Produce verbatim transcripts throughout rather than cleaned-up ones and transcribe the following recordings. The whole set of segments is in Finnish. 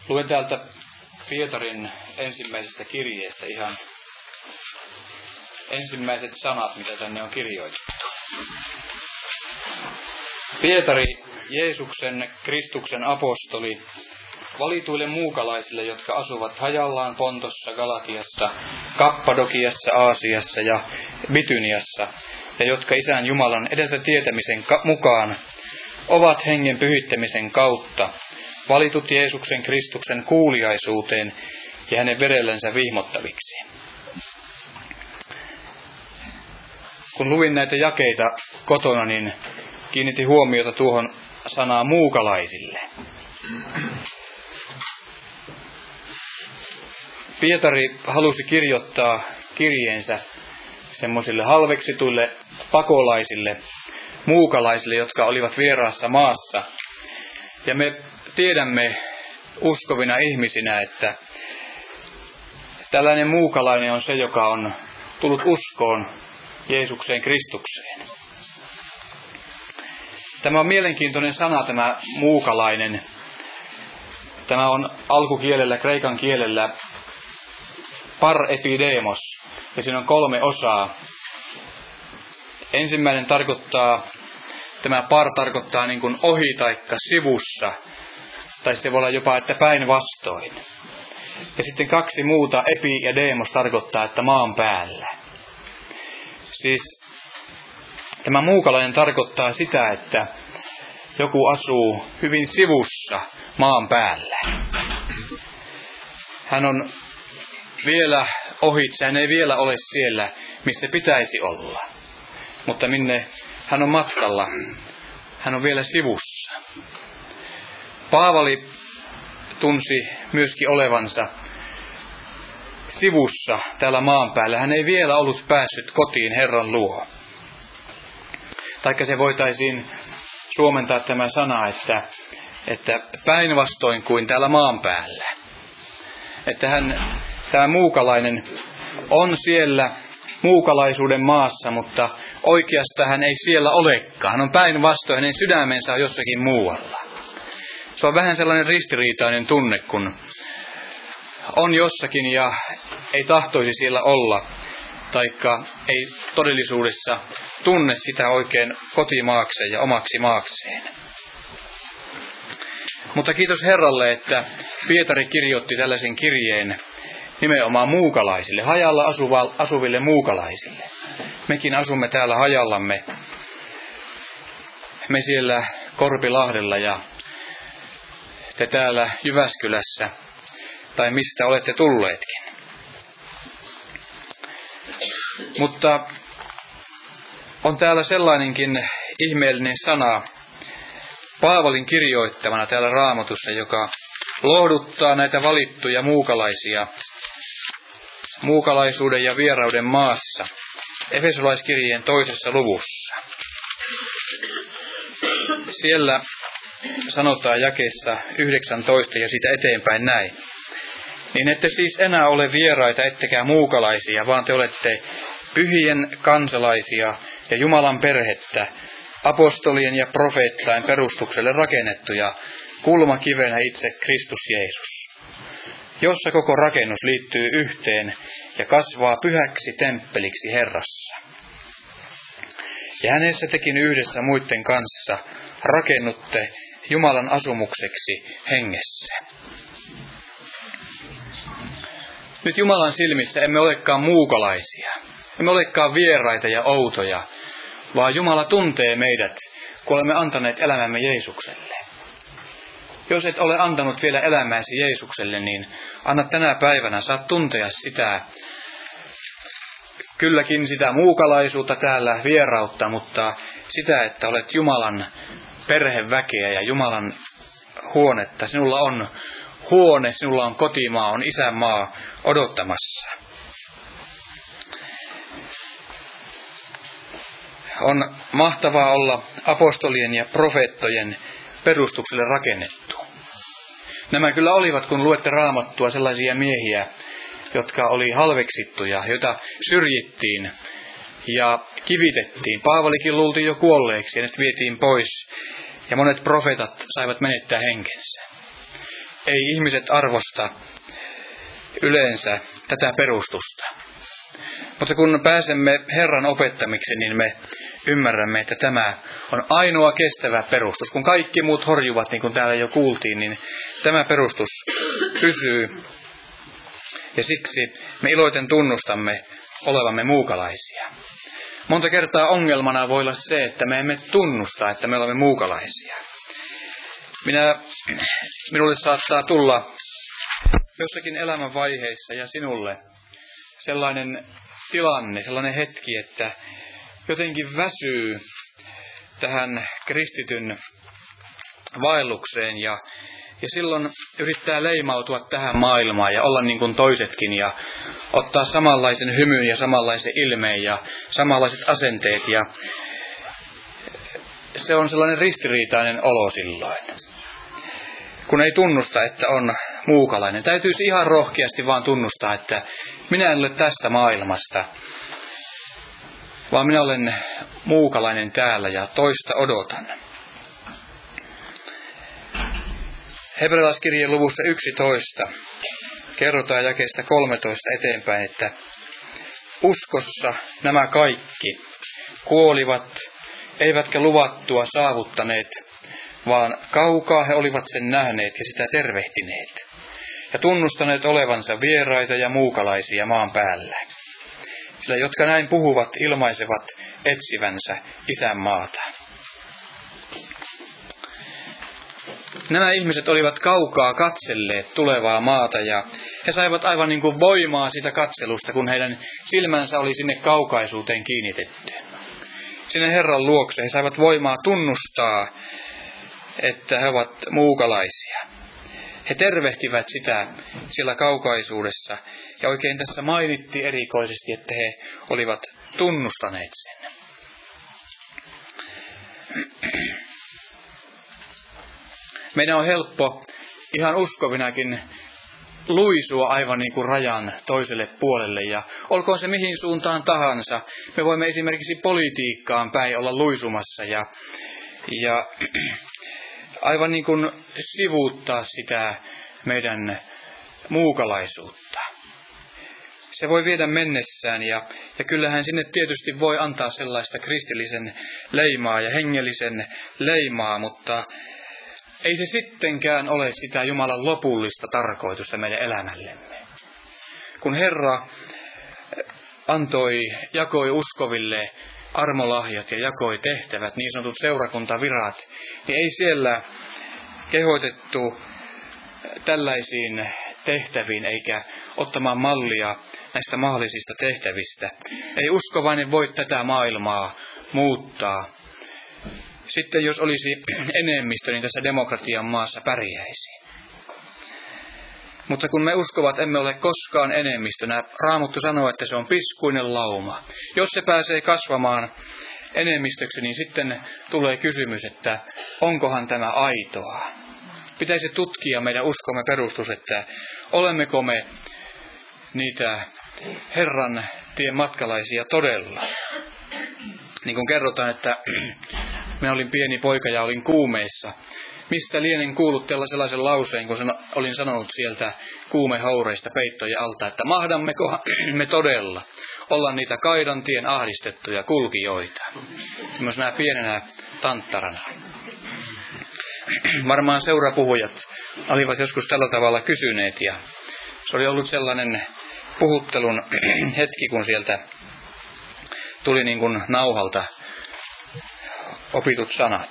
Luen täältä Pietarin ensimmäisestä kirjeestä ihan ensimmäiset sanat, mitä tänne on kirjoitettu. Pietari, Jeesuksen, Kristuksen apostoli, valituille muukalaisille, jotka asuvat hajallaan Pontossa, Galatiassa, Kappadokiassa, Aasiassa ja Bityniassa, ja jotka Isän Jumalan edeltä tietämisen mukaan ovat hengen pyhittämisen kautta valitut Jeesuksen Kristuksen kuuliaisuuteen ja hänen verellensä vihmottaviksi. Kun luin näitä jakeita kotona, niin kiinnitin huomiota tuohon sanaan muukalaisille. Pietari halusi kirjoittaa kirjeensä semmoisille halveksituille pakolaisille, muukalaisille, jotka olivat vieraassa maassa. Ja me tiedämme uskovina ihmisinä, että tällainen muukalainen on se, joka on tullut uskoon Jeesukseen Kristukseen. Tämä on mielenkiintoinen sana, tämä muukalainen. Tämä on alkukielellä, kreikan kielellä par epidemos, ja siinä on kolme osaa. Ensimmäinen tarkoittaa, tämä par tarkoittaa niin kuin ohi taikka sivussa, tai se voi olla jopa, että päinvastoin. Ja sitten kaksi muuta, epi ja demos, tarkoittaa, että maan päällä. Siis tämä muukalainen tarkoittaa sitä, että joku asuu hyvin sivussa maan päällä. Hän on vielä ohitse, hän ei vielä ole siellä, missä pitäisi olla. Mutta minne hän on matkalla, hän on vielä sivussa. Paavali tunsi myöskin olevansa sivussa täällä maan päällä. Hän ei vielä ollut päässyt kotiin Herran luo. Taikka se voitaisiin suomentaa tämä sana, että, että päinvastoin kuin täällä maan päällä. Että hän, tämä muukalainen on siellä muukalaisuuden maassa, mutta oikeastaan hän ei siellä olekaan. Hän on päinvastoin, hänen sydämensä on jossakin muualla. Se on vähän sellainen ristiriitainen tunne, kun on jossakin ja ei tahtoisi siellä olla, taikka ei todellisuudessa tunne sitä oikein kotimaakseen ja omaksi maakseen. Mutta kiitos Herralle, että Pietari kirjoitti tällaisen kirjeen nimenomaan muukalaisille, hajalla asuva, asuville muukalaisille. Mekin asumme täällä hajallamme, me siellä Korpilahdella ja te täällä Jyväskylässä, tai mistä olette tulleetkin. Mutta on täällä sellainenkin ihmeellinen sana Paavalin kirjoittamana täällä Raamatussa, joka lohduttaa näitä valittuja muukalaisia muukalaisuuden ja vierauden maassa, Efesolaiskirjeen toisessa luvussa. Siellä sanotaan jakeessa yhdeksäntoista ja siitä eteenpäin näin. Niin ette siis enää ole vieraita ettekä muukalaisia, vaan te olette pyhien kansalaisia ja Jumalan perhettä, apostolien ja profeettain perustukselle rakennettuja, kulmakivenä itse Kristus Jeesus, jossa koko rakennus liittyy yhteen ja kasvaa pyhäksi temppeliksi Herrassa. Ja hänessä tekin yhdessä muiden kanssa rakennutte Jumalan asumukseksi hengessä. Nyt Jumalan silmissä emme olekaan muukalaisia, emme olekaan vieraita ja outoja, vaan Jumala tuntee meidät, kun olemme antaneet elämämme Jeesukselle. Jos et ole antanut vielä elämääsi Jeesukselle, niin anna tänä päivänä, saat tuntea sitä, kylläkin sitä muukalaisuutta täällä, vierautta, mutta sitä, että olet Jumalan perheväkeä ja Jumalan huonetta. Sinulla on huone, sinulla on kotimaa, on isänmaa odottamassa. On mahtavaa olla apostolien ja profeettojen perustukselle rakennettu. Nämä kyllä olivat, kun luette Raamattua, sellaisia miehiä, jotka oli halveksittuja, joita syrjittiin ja kivitettiin. Paavalikin luultiin jo kuolleeksi ja nyt vietiin pois. Ja monet profeetat saivat menettää henkensä. ei ihmiset arvosta yleensä tätä perustusta. Mutta kun pääsemme Herran opettamiksi, niin me ymmärrämme, että tämä on ainoa kestävä perustus. Kun kaikki muut horjuvat, niin kuin täällä jo kuultiin, niin tämä perustus pysyy. Ja siksi me iloiten tunnustamme olevamme muukalaisia. Monta kertaa ongelmana voi olla se, että me emme tunnusta, että me olemme muukalaisia. Minä, minulle saattaa tulla jossakin elämän vaiheissa ja sinulle sellainen tilanne, sellainen hetki, että jotenkin väsyy tähän kristityn vaellukseen ja, ja silloin yrittää leimautua tähän maailmaan ja olla niin kuin toisetkin ja ottaa samanlaisen hymyn ja samanlaisen ilmeen ja samanlaiset asenteet ja se on sellainen ristiriitainen olo silloin. Kun ei tunnusta, että on muukalainen. Täytyisi ihan rohkeasti vaan tunnustaa, että minä en ole tästä maailmasta, vaan minä olen muukalainen täällä ja toista odotan. Hebrealaiskirjeen luvussa yksitoista kerrotaan jakeesta kolmetoista eteenpäin, että uskossa nämä kaikki kuolivat, eivätkä luvattua saavuttaneet, vaan kaukaa he olivat sen nähneet ja sitä tervehtineet, ja tunnustaneet olevansa vieraita ja muukalaisia maan päällä. Sillä jotka näin puhuvat, ilmaisevat etsivänsä isänmaata. Nämä ihmiset olivat kaukaa katselleet tulevaa maata, ja he saivat aivan niin kuin voimaa siitä katselusta, kun heidän silmänsä oli sinne kaukaisuuteen kiinnitetty. Sinne Herran luokse he saivat voimaa tunnustaa, että he ovat muukalaisia. He tervehtivät sitä siellä kaukaisuudessa. Ja oikein tässä mainittiin erikoisesti, että he olivat tunnustaneet sen. Meidän on helppo ihan uskovinakin luisua aivan niin kuin rajan toiselle puolelle. Ja olkoon se mihin suuntaan tahansa. Me voimme esimerkiksi politiikkaan päin olla luisumassa ja... ja aivan niin kuin sivuuttaa sitä meidän muukalaisuutta. Se voi viedä mennessään ja, ja kyllähän sinne tietysti voi antaa sellaista kristillisen leimaa ja hengellisen leimaa, mutta ei se sittenkään ole sitä Jumalan lopullista tarkoitusta meidän elämällemme. Kun Herra antoi, jakoi uskoville armolahjat ja jakoi tehtävät, niin sanotut seurakuntavirat, niin ei siellä kehotettu tällaisiin tehtäviin eikä ottamaan mallia näistä mahdollisista tehtävistä. Ei uskovainen voi tätä maailmaa muuttaa. Sitten jos olisi enemmistö, niin tässä demokratian maassa pärjäisi. Mutta kun me uskovat, emme ole koskaan enemmistönä. Raamattu sanoo, että se on piskuinen lauma. Jos se pääsee kasvamaan enemmistöksi, niin sitten tulee kysymys, että onkohan tämä aitoa. Pitäisi tutkia meidän uskomme perustus, että olemmeko me niitä Herran tien matkalaisia todella. Niin kuin kerrotaan, että minä olin pieni poika ja olin kuumeissa. Mistä lienen kuullut sellaisen lauseen, kun olin sanonut sieltä kuumehaureista peittojen alta, että mahdammeko me todella olla niitä kaidantien ahdistettuja kulkijoita. Semmoisena pienenä tanttarana. Varmaan seurapuhujat olivat joskus tällä tavalla kysyneet ja se oli ollut sellainen puhuttelun hetki, kun sieltä tuli niin kuin nauhalta opitut sanat.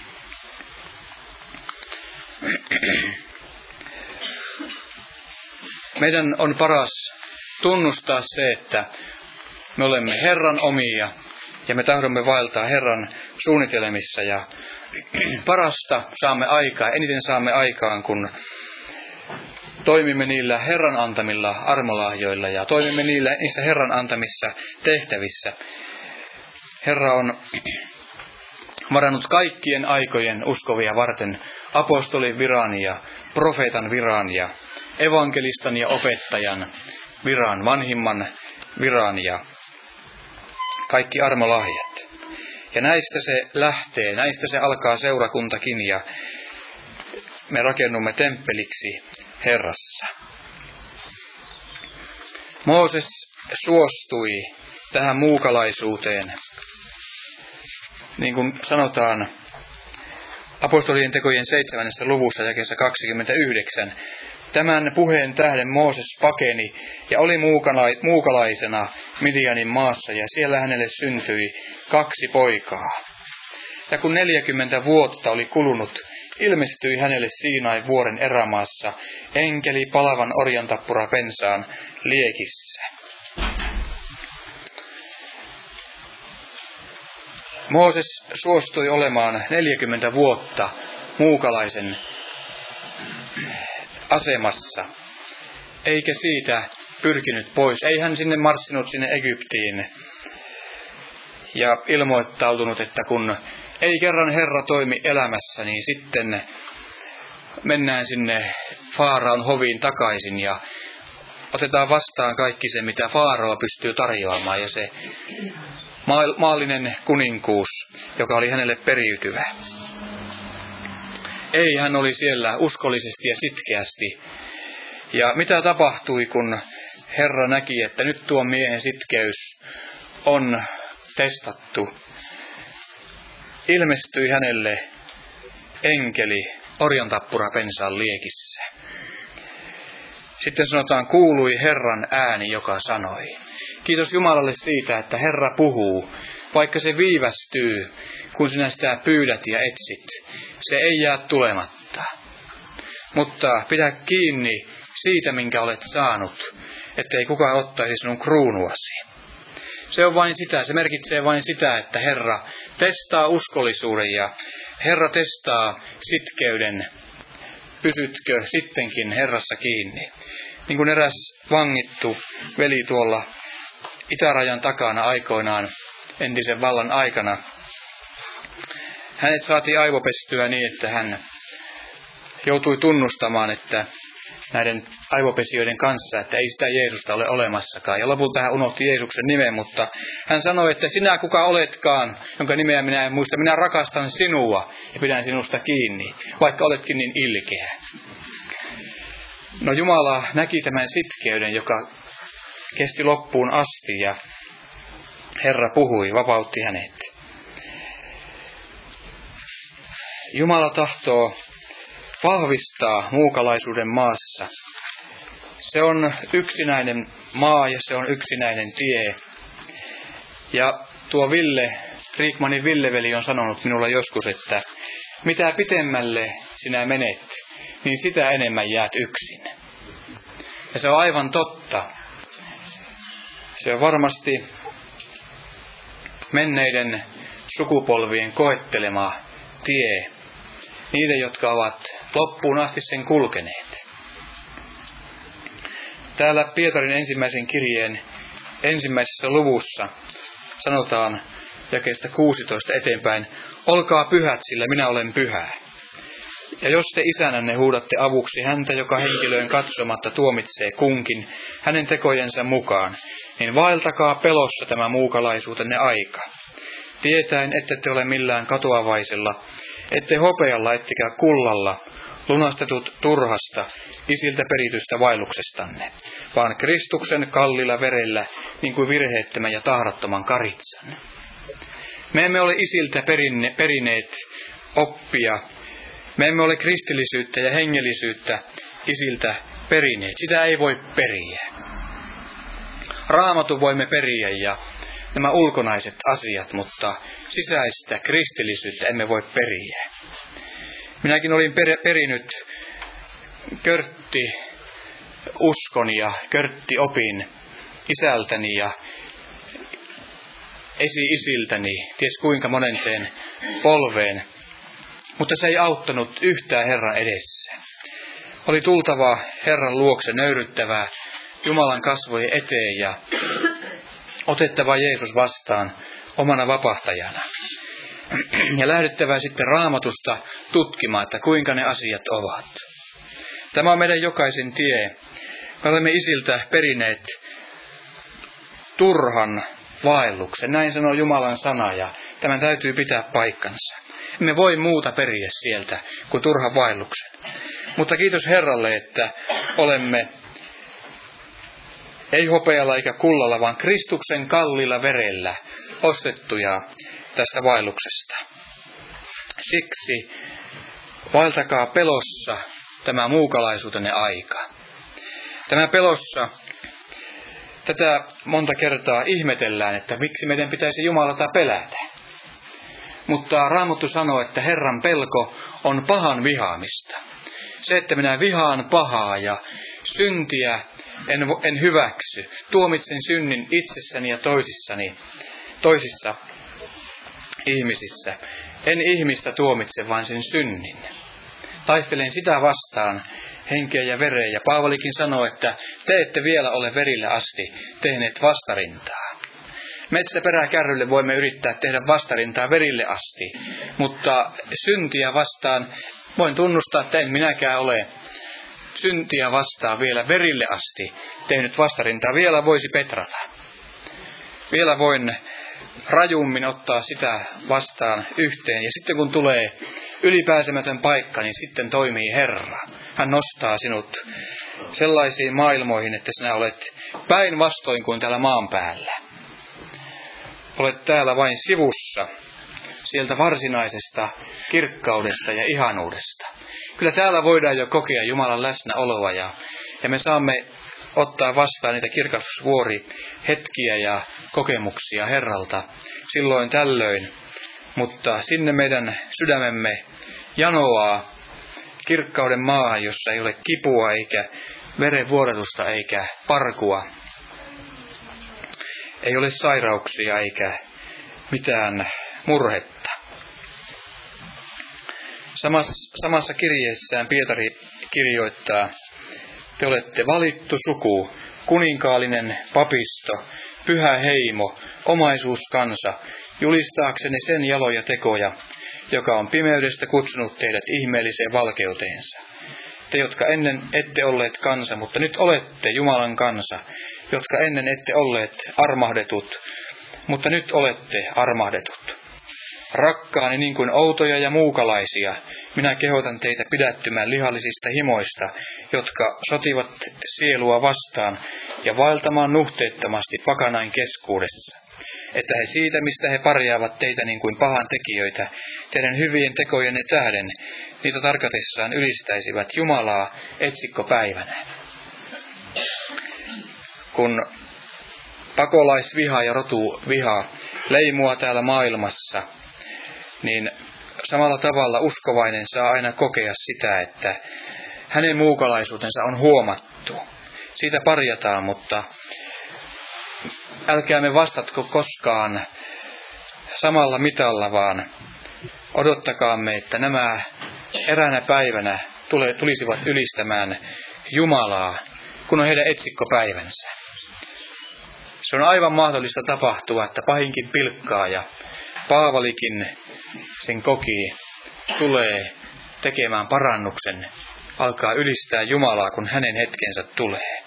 Meidän on paras tunnustaa se, että me olemme Herran omia ja me tahdomme vaeltaa Herran suunnitelmissa ja parasta saamme aikaa, eniten saamme aikaan, kun toimimme niillä Herran antamilla armolahjoilla ja toimimme niillä, niissä Herran antamissa tehtävissä. Herra on varannut kaikkien aikojen uskovia varten apostolin viran ja profeetan viran ja evankelistan ja opettajan viran, vanhimman viran ja kaikki armolahjat. Ja näistä se lähtee, näistä se alkaa seurakuntakin ja me rakennumme temppeliksi Herrassa. Mooses suostui tähän muukalaisuuteen. Niin kuin sanotaan apostolien tekojen seitsemännessä luvussa jakeessa kaksikymmentäyhdeksän. Tämän puheen tähden Mooses pakeni ja oli muukalaisena Midianin maassa, ja siellä hänelle syntyi kaksi poikaa. Ja kun neljäkymmentä vuotta oli kulunut, ilmestyi hänelle Siinain vuoren erämaassa enkeli palavan orjantappura pensaan liekissä. Mooses suostui olemaan neljäkymmentä vuotta muukalaisen asemassa, eikä siitä pyrkinyt pois. Ei hän sinne marssinut sinne Egyptiin ja ilmoittautunut, että kun ei kerran Herra toimi elämässä, niin sitten mennään sinne Faaraon hoviin takaisin ja otetaan vastaan kaikki se, mitä Faarao pystyy tarjoamaan, ja se maallinen kuninkuus, joka oli hänelle periytyvä. Ei, hän oli siellä uskollisesti ja sitkeästi. Ja mitä tapahtui, kun Herra näki, että nyt tuo miehen sitkeys on testattu? Ilmestyi hänelle enkeli orjantappura pensaan liekissä. Sitten sanotaan, kuului Herran ääni, joka sanoi. Kiitos Jumalalle siitä, että Herra puhuu, vaikka se viivästyy, kun sinä sitä pyydät ja etsit. Se ei jää tulematta. Mutta pidä kiinni siitä, minkä olet saanut, ettei kukaan ottaisi sinun kruunuasi. Se on vain sitä, se merkitsee vain sitä, että Herra testaa uskollisuuden ja Herra testaa sitkeyden. Pysytkö sittenkin Herrassa kiinni? Niin kuin eräs vangittu veli tuolla itärajan takana aikoinaan entisen vallan aikana. Hänet saatiin aivopestyä niin, että hän joutui tunnustamaan, että näiden aivopesijöiden kanssa, että ei sitä Jeesusta ole olemassakaan. Ja lopulta hän unohti Jeesuksen nimen, mutta hän sanoi, että sinä kuka oletkaan, jonka nimeä minä en muista, minä rakastan sinua ja pidän sinusta kiinni, vaikka oletkin niin ilkeä. No Jumala näki tämän sitkeyden, joka kesti loppuun asti, ja Herra puhui, vapautti hänet. Jumala tahtoo vahvistaa muukalaisuuden maassa. Se on yksinäinen maa ja se on yksinäinen tie. Ja tuo Ville, Riikmanin Ville-veli on sanonut minulle joskus, että mitä pitemmälle sinä menet, niin sitä enemmän jäät yksin. Ja se on aivan totta. Se on varmasti menneiden sukupolvien koettelema tie. Niiden, jotka ovat loppuun asti sen kulkeneet. Täällä Pietarin ensimmäisen kirjeen ensimmäisessä luvussa sanotaan jakeesta kuusitoista eteenpäin, olkaa pyhät, sillä minä olen pyhä. Ja jos te isänänne huudatte avuksi häntä, joka henkilöön katsomatta tuomitsee kunkin hänen tekojensa mukaan, niin vaeltakaa pelossa tämä muukalaisuutenne aika. Tietäen, ette te ole millään katoavaisella, ette hopealla, ettekä kullalla, lunastetut turhasta, isiltä peritystä vaelluksestanne, vaan Kristuksen kallilla verellä, niin kuin virheettömän ja tahrattoman karitsan. Me emme ole isiltä perinne, perineet oppia, me emme ole kristillisyyttä ja hengellisyyttä isiltä perineet, sitä ei voi periä. Raamatun voimme periä ja nämä ulkonaiset asiat, mutta sisäistä kristillisyyttä emme voi periä. Minäkin olin per, perinyt körtti uskon ja körtti opin isältäni ja esi-isiltäni, ties kuinka monenteen polveen, mutta se ei auttanut yhtään Herran edessä. Oli tultava Herran luokse nöyryttävää Jumalan kasvojen eteen ja otettava Jeesus vastaan omana vapahtajana. Ja lähdettävä sitten Raamatusta tutkimaan, että kuinka ne asiat ovat. Tämä on meidän jokaisen tie. Me olemme isiltä perineet turhan vaelluksen. Näin sanoo Jumalan sana ja tämän täytyy pitää paikkansa. Emme voi muuta periä sieltä kuin turhan vaelluksen. Mutta kiitos Herralle, että olemme ei hopealla eikä kullalla, vaan Kristuksen kalliilla verellä ostettuja tästä vaelluksesta. Siksi vaeltakaa pelossa tämä muukalaisuutenne aika. Tämä pelossa, tätä monta kertaa ihmetellään, että miksi meidän pitäisi Jumalata pelätä. Mutta Raamattu sanoo, että Herran pelko on pahan vihaamista. Se, että minä vihaan pahaa ja syntiä en, en hyväksy, tuomitsen synnin itsessäni ja toisissani, toisissa ihmisissä. En ihmistä tuomitse, vaan sen synnin. Taistelen sitä vastaan henkeä ja vereä. Ja Paavalikin sanoo, että te ette vielä ole verille asti tehneet vastarintaa. Metsäperäkärrylle voimme yrittää tehdä vastarintaa verille asti, mutta syntiä vastaan voin tunnustaa, että en minäkään ole syntiä vastaan vielä verille asti tehnyt vastarintaa. Vielä voisi petrata. Vielä voin rajummin ottaa sitä vastaan yhteen. Ja sitten kun tulee ylipääsemätön paikka, niin sitten toimii Herra. Hän nostaa sinut sellaisiin maailmoihin, että sinä olet päinvastoin kuin täällä maan päällä. Olet täällä vain sivussa sieltä varsinaisesta kirkkaudesta ja ihanuudesta. Kyllä täällä voidaan jo kokea Jumalan läsnäoloa ja, ja me saamme ottaa vastaan niitä kirkastusvuorihetkiä ja kokemuksia Herralta silloin tällöin. Mutta sinne meidän sydämemme janoaa kirkkauden maahan, jossa ei ole kipua eikä verenvuodatusta eikä parkua. Ei ole sairauksia eikä mitään murhetta. Samassa, samassa kirjeessään Pietari kirjoittaa, te olette valittu suku, kuninkaallinen papisto, pyhä heimo, omaisuuskansa, julistaakseni sen jaloja tekoja, joka on pimeydestä kutsunut teidät ihmeelliseen valkeuteensa. Te, jotka ennen ette olleet kansa, mutta nyt olette Jumalan kansa, jotka ennen ette olleet armahdetut, mutta nyt olette armahdetut. Rakkaani niin kuin outoja ja muukalaisia, minä kehotan teitä pidättymään lihallisista himoista, jotka sotivat sielua vastaan ja vaeltamaan nuhteettomasti pakanain keskuudessa. Että he siitä, mistä he parjaavat teitä niin kuin pahan tekijöitä, teidän hyvien tekojenne tähden, niitä tarkatessaan ylistäisivät Jumalaa etsikkopäivänä. Kun pakolaisviha ja rotuviha leimua täällä maailmassa, niin samalla tavalla uskovainen saa aina kokea sitä, että hänen muukalaisuutensa on huomattu. Siitä parjataan, mutta älkäämme vastatko koskaan samalla mitalla, vaan odottakaamme, että nämä eräänä päivänä tule, tulisivat ylistämään Jumalaa, kun on heidän etsikkopäivänsä. Se on aivan mahdollista tapahtua, että pahinkin pilkkaa ja Paavalikin sen koki, tulee tekemään parannuksen, alkaa ylistää Jumalaa, kun hänen hetkensä tulee.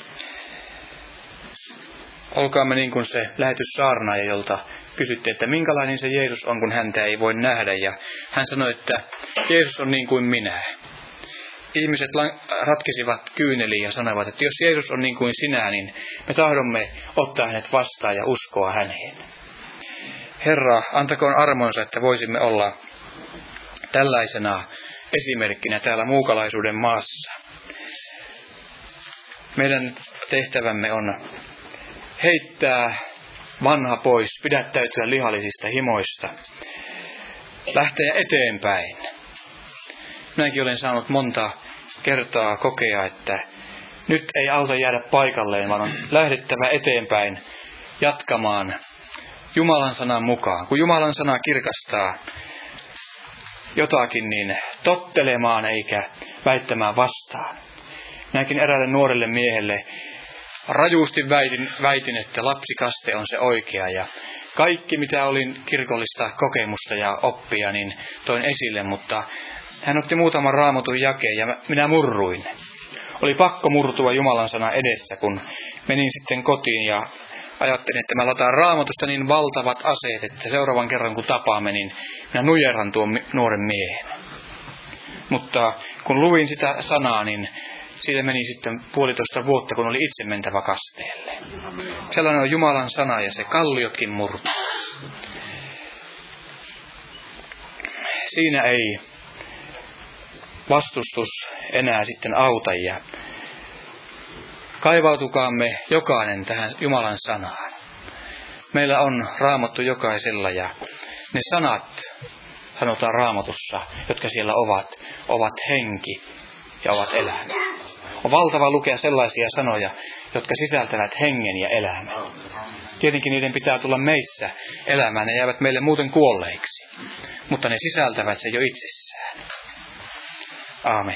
Olkaamme niin kuin se lähetyssaarnaaja, jolta kysyttiin, että minkälainen se Jeesus on, kun häntä ei voi nähdä. Ja hän sanoi, että Jeesus on niin kuin minä. Ihmiset ratkisivat kyyneliin ja sanoivat, että jos Jeesus on niin kuin sinä, niin me tahdomme ottaa hänet vastaan ja uskoa häneen. Herra, antakoon armonsa, että voisimme olla tällaisena esimerkkinä täällä muukalaisuuden maassa. Meidän tehtävämme on heittää vanha pois, pidättäytyä lihallisista himoista, lähteä eteenpäin. Minäkin olen saanut monta kertaa kokea, että nyt ei auta jäädä paikalleen, vaan on lähdettävä eteenpäin jatkamaan Jumalan sanan mukaan. Kun Jumalan sana kirkastaa jotakin, niin tottelemaan eikä väittämään vastaan. Minäkin eräälle nuorelle miehelle rajuusti väitin, väitin, että lapsikaste on se oikea. Ja kaikki, mitä olin kirkollista kokemusta ja oppia, niin toin esille, mutta hän otti muutaman raamatun jakeen ja minä murruin. Oli pakko murtua Jumalan sana edessä, kun menin sitten kotiin ja ajattelin, että mä lataan Raamatusta niin valtavat aseet, että seuraavan kerran kun tapaamme, niin minä nujerran tuon nuoren miehen. Mutta kun luin sitä sanaa, niin siitä meni sitten puolitoista vuotta, kun oli itse mentävä kasteelle. Sellainen on Jumalan sana ja se kalliotkin murtuu. Siinä ei vastustus enää sitten auta ja kaivautukaamme jokainen tähän Jumalan sanaan. Meillä on Raamattu jokaisella ja ne sanat, sanotaan Raamatussa, jotka siellä ovat, ovat henki ja ovat elämä. On valtava lukea sellaisia sanoja, jotka sisältävät hengen ja elämän. Tietenkin niiden pitää tulla meissä elämään, ne jäävät meille muuten kuolleiksi, mutta ne sisältävät se jo itsessään. Aamen.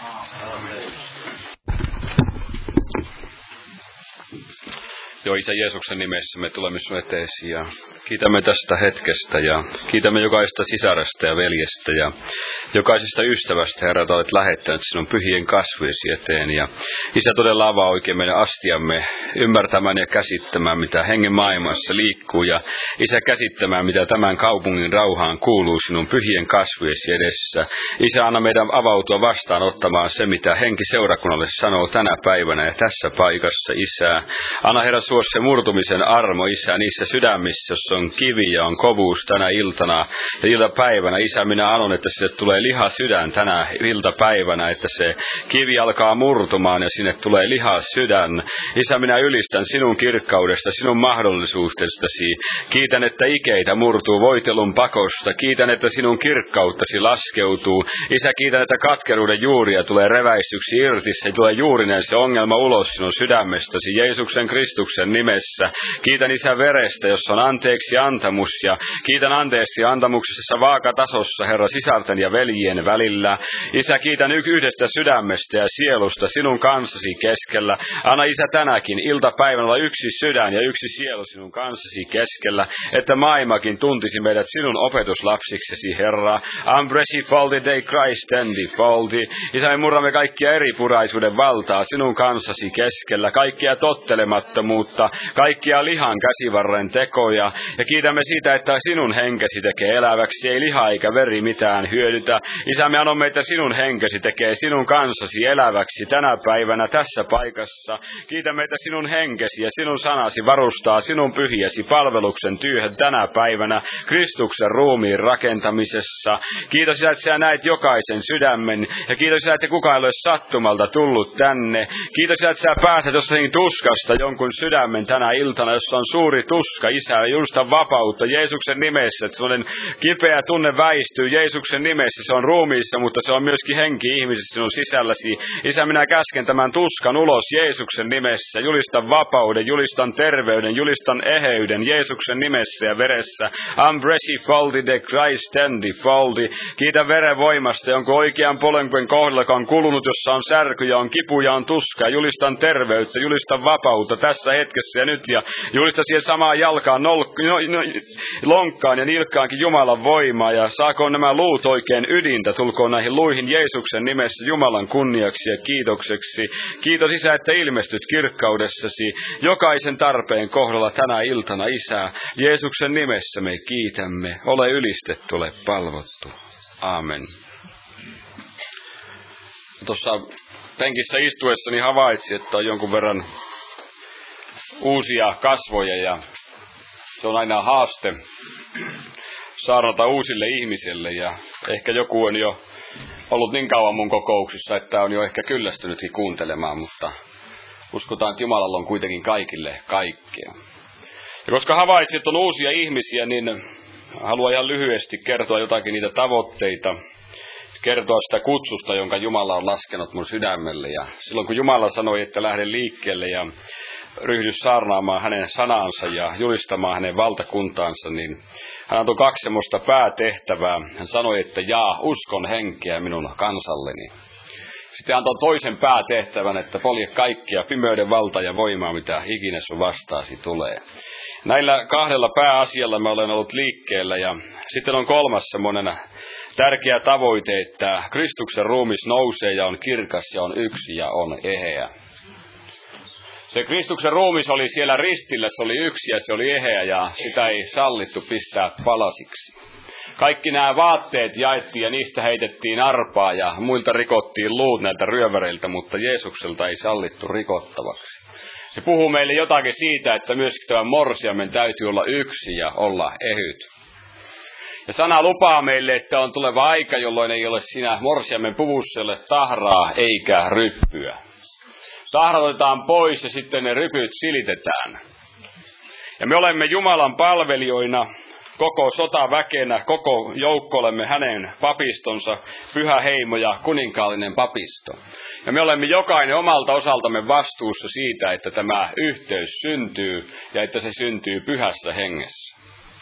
Joo, Isä Jeesuksen nimessä me tulemme sinun eteesi ja kiitämme tästä hetkestä ja kiitämme jokaista sisaresta ja veljestä ja jokaisesta ystävästä, Herra, että olet lähettänyt sinun pyhien kasvojesi eteen. Ja Isä todella avaa oikein meidän astiamme ymmärtämään ja käsittämään, mitä hengen maailmassa liikkuu ja Isä käsittämään, mitä tämän kaupungin rauhaan kuuluu sinun pyhien kasvojesi edessä. Isä, anna meidän avautua vastaan ottamaan se, mitä henki seurakunnalle sanoo tänä päivänä ja tässä paikassa, Isä. Anna, Herra, suo se murtumisen armo, Isä, niissä sydämissä, jossa on kivi ja on kovuus tänä iltana ja iltapäivänä. Isä, minä anon, että sille tulee liha sydän tänä iltapäivänä, että se kivi alkaa murtumaan ja sinne tulee liha sydän. Isä, minä ylistän sinun kirkkaudesta, sinun mahdollisuudestasi. Kiitän, että ikeitä murtuu voitelun pakosta. Kiitän, että sinun kirkkauttasi laskeutuu. Isä, kiitän, että katkeruuden juuria tulee reväistyksi irti. Se tulee juurinen se ongelma ulos sinun sydämestäsi Jeesuksen Kristuksen nimessä. Kiitän, Isä, verestä, jossa on anteeksi antamus ja kiitän anteeksi antamuksessa vaakatasossa, Herra, sisarten ja veljien välillä. Isä, kiitän yhdestä sydämestä ja sielusta sinun kanssasi keskellä. Anna, Isä, tänäkin iltapäivänä olla yksi sydän ja yksi sielu sinun kanssasi keskellä, että maailmakin tuntisi meidät sinun opetuslapsiksesi, Herra. Ambresi faldi dei Christ endi faldi. Isä, me murramme kaikkia eripuraisuuden valtaa sinun kanssasi keskellä, kaikkia tottelemattomuutta, kaikkia lihan käsivarren tekoja. Ja kiitämme siitä, että sinun henkesi tekee eläväksi, ei liha eikä veri mitään hyödytä. Isä, me annamme, että sinun henkesi tekee sinun kanssasi eläväksi tänä päivänä tässä paikassa. Kiitämme, että sinun henkesi ja sinun sanasi varustaa sinun pyhiäsi palveluksen työhön tänä päivänä Kristuksen ruumiin rakentamisessa. Kiitos, Isä, että sä näet jokaisen sydämen. Ja kiitos, Isä, että kukaan ei ole sattumalta tullut tänne. Kiitos, Isä, että sä pääset jossain tuskasta jonkun sydämen tänä iltana, jossa on suuri tuska. Isä, julistan vapautta Jeesuksen nimessä, että sellainen kipeä tunne väistyy Jeesuksen nimessä. Se on ruumiissa, mutta se on myöskin henki ihmisissä sinun sisälläsi. Isä, minä käsken tämän tuskan ulos Jeesuksen nimessä. Julistan vapauden, julistan terveyden, julistan eheyden Jeesuksen nimessä ja veressä. Ambresi faldi de Christ endi faldi. Kiitä veren voimasta, jonka oikean polven kohdalla, joka on kulunut, jossa on särkyjä, on kipuja, on tuskaa. Julistan terveyttä, julistan vapautta tässä hetkessä ja nyt. Ja julistan siihen samaan jalkaan, nol, no, no, lonkkaan ja nilkkaankin Jumalan voimaa. Ja saakoon nämä luut oikein ydintä, tulkoon näihin luihin Jeesuksen nimessä Jumalan kunniaksi ja kiitokseksi. Kiitos, Isä, että ilmestyt kirkkaudessasi jokaisen tarpeen kohdalla tänä iltana, Isä. Jeesuksen nimessä me kiitämme. Ole ylistetty, ole palvottu. Aamen. Tuossa penkissä istuessani havaitsin, että on jonkun verran uusia kasvoja ja se on aina haaste saarnata uusille ihmisille ja ehkä joku on jo ollut niin kauan mun kokouksissa, että on jo ehkä kyllästynytkin kuuntelemaan, mutta uskotaan, että Jumalalla on kuitenkin kaikille kaikkea. Ja koska havaitsin, että on uusia ihmisiä, niin haluan ihan lyhyesti kertoa jotakin niitä tavoitteita, kertoa sitä kutsusta, jonka Jumala on laskenut mun sydämelle. Ja silloin kun Jumala sanoi, että lähde liikkeelle ja ryhdy saarnaamaan hänen sanansa ja julistamaan hänen valtakuntaansa, niin hän antoi kaksi semmoista päätehtävää. Hän sanoi, että jaa uskon henkeä minun kansalleni. Sitten antoi toisen päätehtävän, että polje kaikkia pimeyden valtaa ja voimaa, mitä ikinä sun vastaasi tulee. Näillä kahdella pääasialla mä olen ollut liikkeellä ja sitten on kolmas semmoinen tärkeä tavoite, että Kristuksen ruumis nousee ja on kirkas ja on yksi ja on eheä. Se Kristuksen ruumis oli siellä ristillä, se oli yksi ja se oli eheä ja sitä ei sallittu pistää palasiksi. Kaikki nämä vaatteet jaettiin ja niistä heitettiin arpaa ja muilta rikottiin luut näiltä ryöväreiltä, mutta Jeesukselta ei sallittu rikottavaksi. Se puhuu meille jotakin siitä, että myöskin tämän morsiamen täytyy olla yksi ja olla ehyt. Ja sana lupaa meille, että on tuleva aika, jolloin ei ole siinä morsiamen puvusselle tahraa eikä ryppyä. Tahrat otetaan pois ja sitten ne rypyt silitetään. Ja me olemme Jumalan palvelijoina, koko sotaväkenä, koko joukko olemme hänen papistonsa, pyhä heimo ja kuninkaallinen papisto. Ja me olemme jokainen omalta osaltamme vastuussa siitä, että tämä yhteys syntyy ja että se syntyy pyhässä hengessä.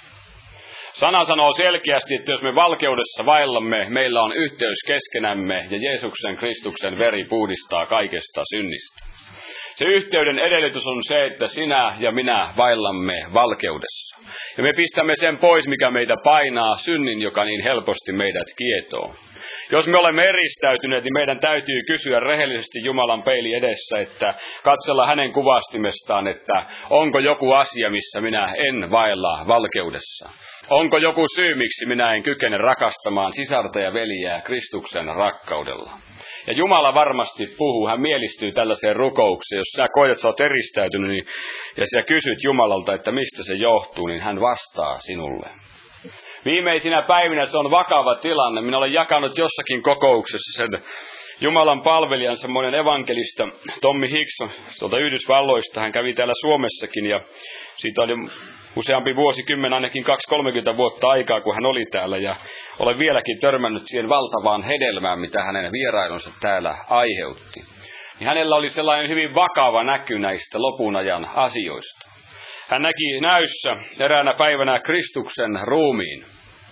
Sana sanoo selkeästi, että jos me valkeudessa vaellamme, meillä on yhteys keskenämme ja Jeesuksen Kristuksen veri puhdistaa kaikesta synnistä. Se yhteyden edellytys on se, että sinä ja minä vaellamme valkeudessa. Ja me pistämme sen pois, mikä meitä painaa, synnin, joka niin helposti meidät kietoo. Jos me olemme eristäytyneet, niin meidän täytyy kysyä rehellisesti Jumalan peili edessä, että katsella hänen kuvastimestaan, että onko joku asia, missä minä en vaella valkeudessa. Onko joku syy, miksi minä en kykene rakastamaan sisarta ja veljää Kristuksen rakkaudella. Ja Jumala varmasti puhuu, hän mielistyy tällaiseen rukoukseen. Jos sä koet, että sä oot eristäytynyt niin, ja sä kysyt Jumalalta, että mistä se johtuu, niin hän vastaa sinulle. Viimeisinä päivinä se on vakava tilanne. Minä olen jakanut jossakin kokouksessa sen Jumalan palvelijan, semmoinen evankelista Tommy Hicks tuolta Yhdysvalloista. Hän kävi täällä Suomessakin ja siitä oli useampi vuosikymmen, ainakin kaksi kolmekymmentä vuotta aikaa, kun hän oli täällä. Ja olen vieläkin törmännyt siihen valtavaan hedelmään, mitä hänen vierailunsa täällä aiheutti. Niin hänellä oli sellainen hyvin vakava näky näistä lopun ajan asioista. Hän näki näyssä eräänä päivänä Kristuksen ruumiin.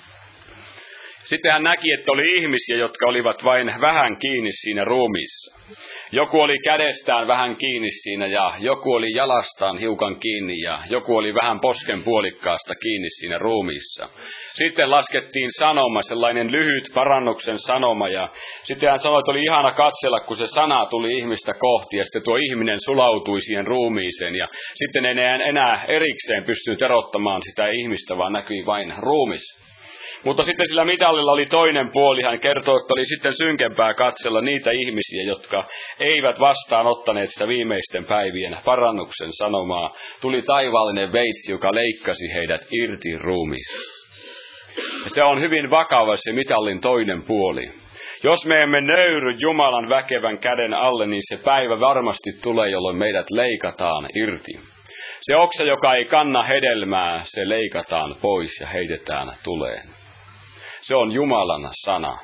Sitten hän näki, että oli ihmisiä, jotka olivat vain vähän kiinni siinä ruumiissa. Joku oli kädestään vähän kiinni siinä ja joku oli jalastaan hiukan kiinni ja joku oli vähän posken puolikkaasta kiinni siinä ruumiissa. Sitten laskettiin sanoma, sellainen lyhyt parannuksen sanoma ja sitten hän sanoi, että oli ihana katsella, kun se sana tuli ihmistä kohti ja sitten tuo ihminen sulautui siihen ruumiiseen ja sitten ei enää erikseen pystynyt erottamaan sitä ihmistä, vaan näkyi vain ruumis. Mutta sitten sillä mitallilla oli toinen puoli. Hän kertoi, että oli sitten synkempää katsella niitä ihmisiä, jotka eivät vastaanottaneet sitä viimeisten päivien parannuksen sanomaa. Tuli taivaallinen veitsi, joka leikkasi heidät irti ruumiista. Se on hyvin vakava se mitallin toinen puoli. Jos me emme nöyry Jumalan väkevän käden alle, niin se päivä varmasti tulee, jolloin meidät leikataan irti. Se oksa, joka ei kanna hedelmää, se leikataan pois ja heitetään tuleen. Se on Jumalan sana.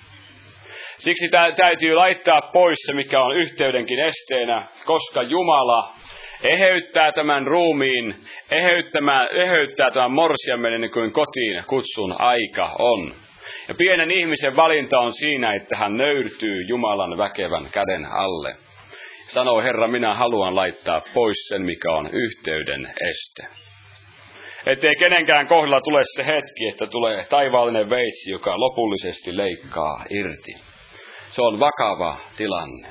Siksi täytyy laittaa pois se, mikä on yhteydenkin esteenä, koska Jumala eheyttää tämän ruumiin, eheyttää tämän morsiamen ennen kuin kotiin kutsun aika on. Ja pienen ihmisen valinta on siinä, että hän nöyrtyy Jumalan väkevän käden alle. Sanoo, Herra, minä haluan laittaa pois sen, mikä on yhteyden este. Ettei kenenkään kohdalla tule se hetki, että tulee taivaallinen veitsi, joka lopullisesti leikkaa irti. Se on vakava tilanne.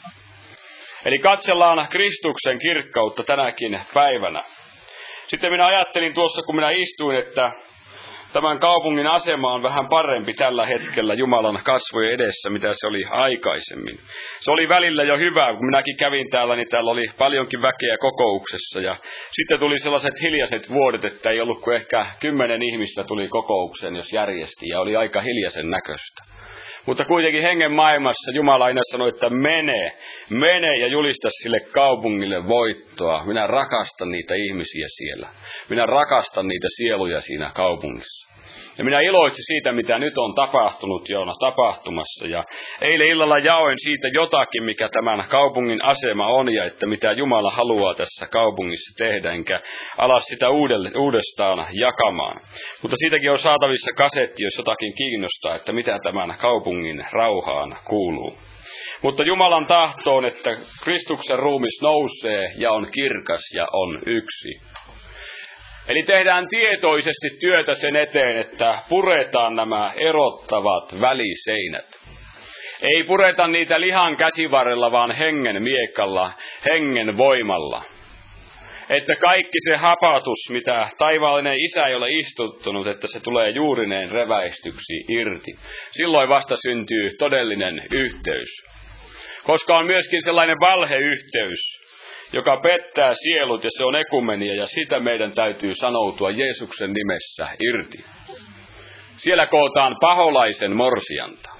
Eli katsellaan Kristuksen kirkkautta tänäkin päivänä. Sitten minä ajattelin tuossa, kun minä istuin, että tämän kaupungin asema on vähän parempi tällä hetkellä Jumalan kasvojen edessä, mitä se oli aikaisemmin. Se oli välillä jo hyvä, kun minäkin kävin täällä, niin täällä oli paljonkin väkeä kokouksessa. Ja sitten tuli sellaiset hiljaiset vuodet, että ei ollut kuin ehkä kymmenen ihmistä tuli kokoukseen, jos järjesti, ja oli aika hiljaisen näköistä. Mutta kuitenkin hengen maailmassa Jumala aina sanoi, että mene, mene ja julista sille kaupungille voittoa. Minä rakastan niitä ihmisiä siellä. Minä rakastan niitä sieluja siinä kaupungissa. Ja minä iloitsin siitä, mitä nyt on tapahtunut ja on tapahtumassa. Ja eilen illalla jaoin siitä jotakin, mikä tämän kaupungin asema on ja että mitä Jumala haluaa tässä kaupungissa tehdä, enkä ala sitä uudestaan jakamaan. Mutta siitäkin on saatavissa kasetti, jos jotakin kiinnostaa, että mitä tämän kaupungin rauhaan kuuluu. Mutta Jumalan tahto on, että Kristuksen ruumis nousee ja on kirkas ja on yksi. Eli tehdään tietoisesti työtä sen eteen, että puretaan nämä erottavat väliseinät. Ei pureta niitä lihan käsivarrella, vaan hengen miekalla. hengen voimalla. Että kaikki se hapatus, mitä taivaallinen Isä ei ole istuttunut, että se tulee juurineen reväistyksi irti. Silloin vasta syntyy todellinen yhteys. Koska on myöskin sellainen valheyhteys, joka pettää sielut, ja se on ekumenia, ja sitä meidän täytyy sanoutua Jeesuksen nimessä irti. Siellä kootaan paholaisen morsianta.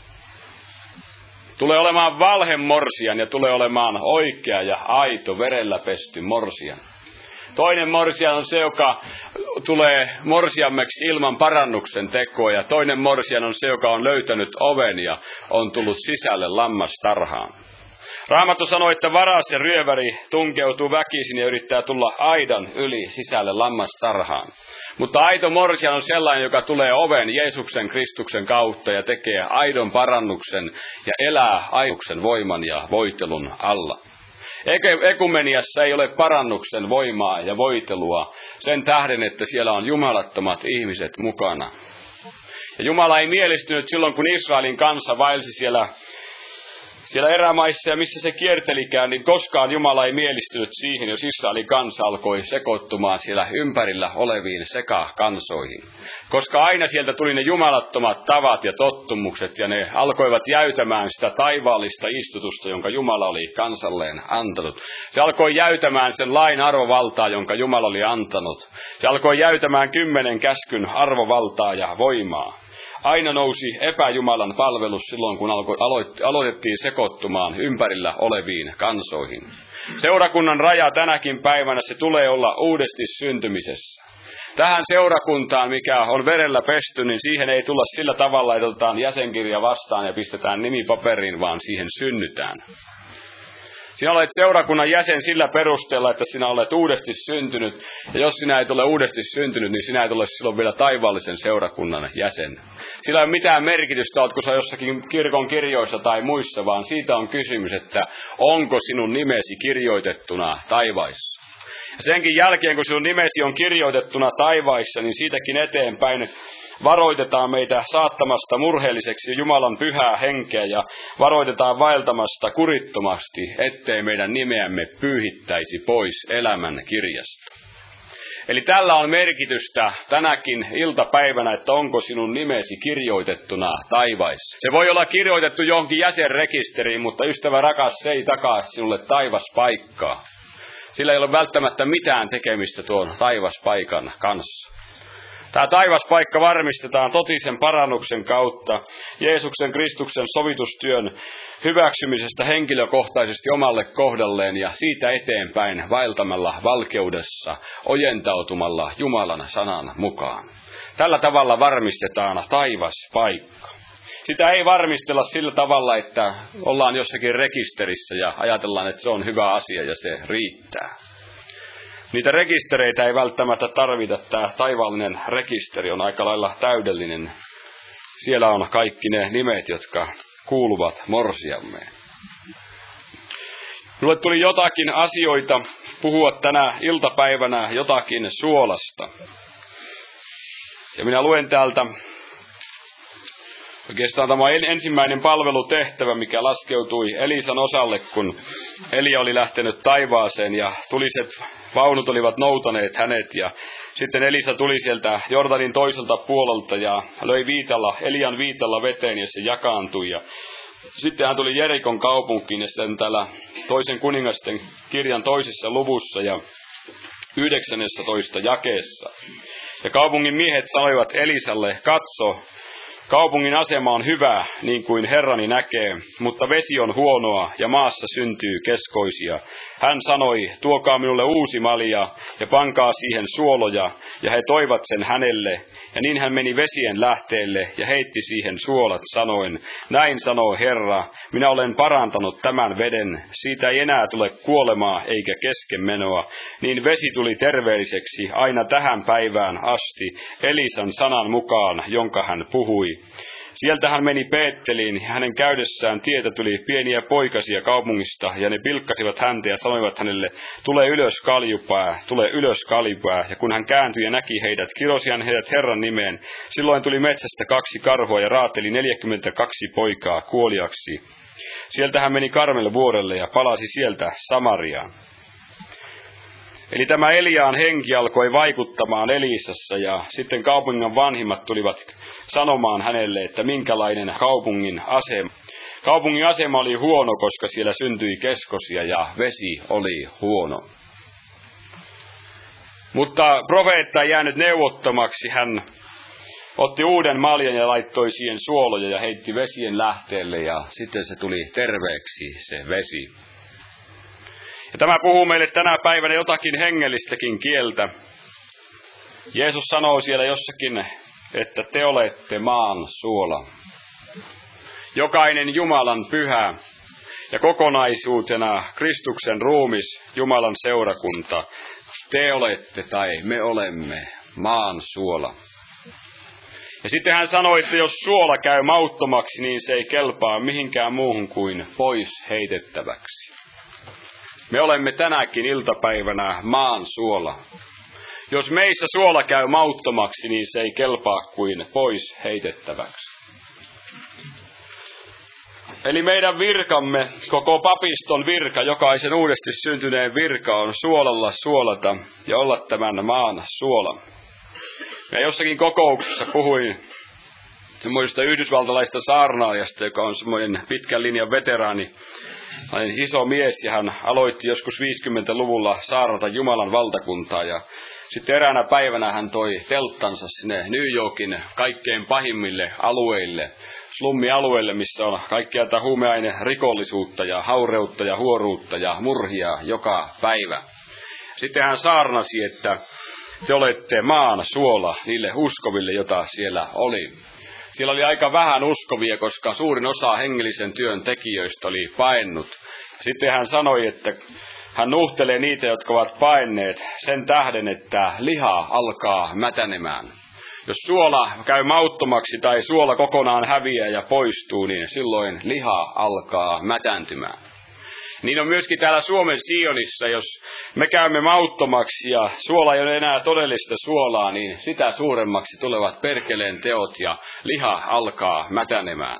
Tulee olemaan valhe morsian ja tulee olemaan oikea ja aito verellä pesty morsian. Toinen morsian on se, joka tulee morsiammeksi ilman parannuksen tekoa, ja toinen morsian on se, joka on löytänyt oven ja on tullut sisälle lammastarhaan. Raamattu sanoi, että varas ja ryöväri tunkeutuu väkisin ja yrittää tulla aidan yli sisälle lammastarhaan. Mutta aito morsian on sellainen, joka tulee oven Jeesuksen Kristuksen kautta ja tekee aidon parannuksen ja elää aidoksen voiman ja voitelun alla. Ekumeniassa ei ole parannuksen voimaa ja voitelua sen tähden, että siellä on jumalattomat ihmiset mukana. Ja Jumala ei mielistynyt silloin, kun Israelin kansa vaelsi siellä Siellä erämaissa ja missä se kiertelikään, niin koskaan Jumala ei mielistynyt siihen, jos Israelin kansa alkoi sekoittumaan siellä ympärillä oleviin sekakansoihin. Koska aina sieltä tuli ne jumalattomat tavat ja tottumukset, ja ne alkoivat jäytämään sitä taivaallista istutusta, jonka Jumala oli kansalleen antanut. Se alkoi jäytämään sen lain arvovaltaa, jonka Jumala oli antanut. Se alkoi jäytämään kymmenen käskyn arvovaltaa ja voimaa. Aina nousi epäjumalan palvelus silloin, kun aloitettiin sekoittumaan ympärillä oleviin kansoihin. Seurakunnan raja tänäkin päivänä se tulee olla uudesti syntymisessä. Tähän seurakuntaan, mikä on verellä pesty, niin siihen ei tulla sillä tavalla, että otetaan jäsenkirja vastaan ja pistetään nimi paperiin, vaan siihen synnytään. Sinä olet seurakunnan jäsen sillä perusteella, että sinä olet uudesti syntynyt. Ja jos sinä et ole uudesti syntynyt, niin sinä et ole silloin vielä taivaallisen seurakunnan jäsen. Sillä ei ole mitään merkitystä, oletko sä jossakin kirkon kirjoissa tai muissa, vaan siitä on kysymys, että onko sinun nimesi kirjoitettuna taivaissa. Ja senkin jälkeen, kun sinun nimesi on kirjoitettuna taivaissa, niin siitäkin eteenpäin varoitetaan meitä saattamasta murheelliseksi Jumalan pyhää henkeä ja varoitetaan vaeltamasta kurittomasti, ettei meidän nimeämme pyyhittäisi pois elämän kirjasta. Eli tällä on merkitystä tänäkin iltapäivänä, että onko sinun nimesi kirjoitettuna taivaissa. Se voi olla kirjoitettu johonkin jäsenrekisteriin, mutta ystävä rakas, se ei takaa sinulle taivaspaikkaa. Sillä ei ole välttämättä mitään tekemistä tuon taivaspaikan kanssa. Tämä taivaspaikka varmistetaan totisen parannuksen kautta Jeesuksen Kristuksen sovitustyön hyväksymisestä henkilökohtaisesti omalle kohdalleen ja siitä eteenpäin vaeltamalla valkeudessa, ojentautumalla Jumalan sanan mukaan. Tällä tavalla varmistetaan taivaspaikka. Sitä ei varmistella sillä tavalla, että ollaan jossakin rekisterissä ja ajatellaan, että se on hyvä asia ja se riittää. Niitä rekistereitä ei välttämättä tarvita. Tämä taivaallinen rekisteri on aika lailla täydellinen. Siellä on kaikki ne nimet, jotka kuuluvat morsiammeen. Minulle tuli jotakin asioita puhua tänä iltapäivänä jotakin suolasta. Ja minä luen täältä. Oikeastaan tämä ensimmäinen palvelutehtävä, mikä laskeutui Elisan osalle, kun Elia oli lähtenyt taivaaseen ja tuliset vaunut olivat noutaneet hänet. Ja sitten Elisa tuli sieltä Jordanin toiselta puolelta ja löi viitalla, Elian viitalla veteen ja se jakaantui. Ja sitten hän tuli Jerikon kaupunkiin ja sitten täällä toisen kuningasten kirjan toisessa luvussa ja yhdeksännessä jakeessa. Ja kaupungin miehet sanoivat Elisalle, katso, kaupungin asema on hyvä, niin kuin Herrani näkee, mutta vesi on huonoa ja maassa syntyy keskoisia. Hän sanoi, tuokaa minulle uusi malja ja pankaa siihen suoloja, ja he toivat sen hänelle. Ja niin hän meni vesien lähteelle ja heitti siihen suolat sanoen, näin sanoo Herra, minä olen parantanut tämän veden, siitä ei enää tule kuolemaa eikä keskenmenoa. Niin vesi tuli terveelliseksi aina tähän päivään asti, Elisan sanan mukaan, jonka hän puhui. Sieltä hän meni Beetteliin, ja hänen käydessään tietä tuli pieniä poikasia kaupungista, ja ne pilkkasivat häntä ja sanoivat hänelle, tule ylös kaljupää, tule ylös kaljupää. Ja kun hän kääntyi ja näki heidät, kirosi hän heidät Herran nimeen. Silloin tuli metsästä kaksi karhua ja raateli neljäkymmentäkaksi poikaa kuoliaksi. Sieltä hän meni Karmel vuorelle ja palasi sieltä Samariaan. Eli tämä Eliaan henki alkoi vaikuttamaan Eliisassa, ja sitten kaupungin vanhimmat tulivat sanomaan hänelle, että minkälainen kaupungin asema. Kaupungin asema oli huono, koska siellä syntyi keskosia ja vesi oli huono. Mutta profeetta ei jäänyt neuvottomaksi. Hän otti uuden maljan ja laittoi siihen suoloja ja heitti vesien lähteelle, ja sitten se tuli terveeksi se vesi. Ja tämä puhuu meille tänä päivänä jotakin hengellistäkin kieltä. Jeesus sanoo siellä jossakin, että te olette maan suola. Jokainen Jumalan pyhä ja kokonaisuutena Kristuksen ruumis, Jumalan seurakunta. Te olette tai me olemme maan suola. Ja sitten hän sanoi, että jos suola käy mauttomaksi, niin se ei kelpaa mihinkään muuhun kuin pois heitettäväksi. Me olemme tänäkin iltapäivänä maan suola. Jos meissä suola käy mauttomaksi, niin se ei kelpaa kuin pois heitettäväksi. Eli meidän virkamme, koko papiston virka, jokaisen uudesti syntyneen virka on suolalla suolata ja olla tämän maan suola. Ja jossakin kokouksessa puhuin semmoisesta yhdysvaltalaista saarnaajasta, joka on semmoinen pitkän linjan veteraani. Hän on iso mies ja hän aloitti joskus viisikymmentäluvulla saarnata Jumalan valtakuntaa. Ja sitten eräänä päivänä hän toi telttansa sinne New Yorkin kaikkein pahimmille alueille, slummialueille, missä on kaikkea tätä huumeaine rikollisuutta ja haureutta ja huoruutta ja murhia joka päivä. Sitten hän saarnasi, että te olette maan suola niille uskoville, jota siellä oli. Siellä oli aika vähän uskovia, koska suurin osa hengellisen työn tekijöistä oli paennut. Sitten hän sanoi, että hän nuhtelee niitä, jotka ovat paenneet sen tähden, että liha alkaa mätänemään. Jos suola käy mauttomaksi tai suola kokonaan häviää ja poistuu, niin silloin liha alkaa mätääntymään. Niin on myöskin täällä Suomen Sionissa, jos me käymme mauttomaksi ja suola ei ole enää todellista suolaa, niin sitä suuremmaksi tulevat perkeleen teot ja liha alkaa mätänemään.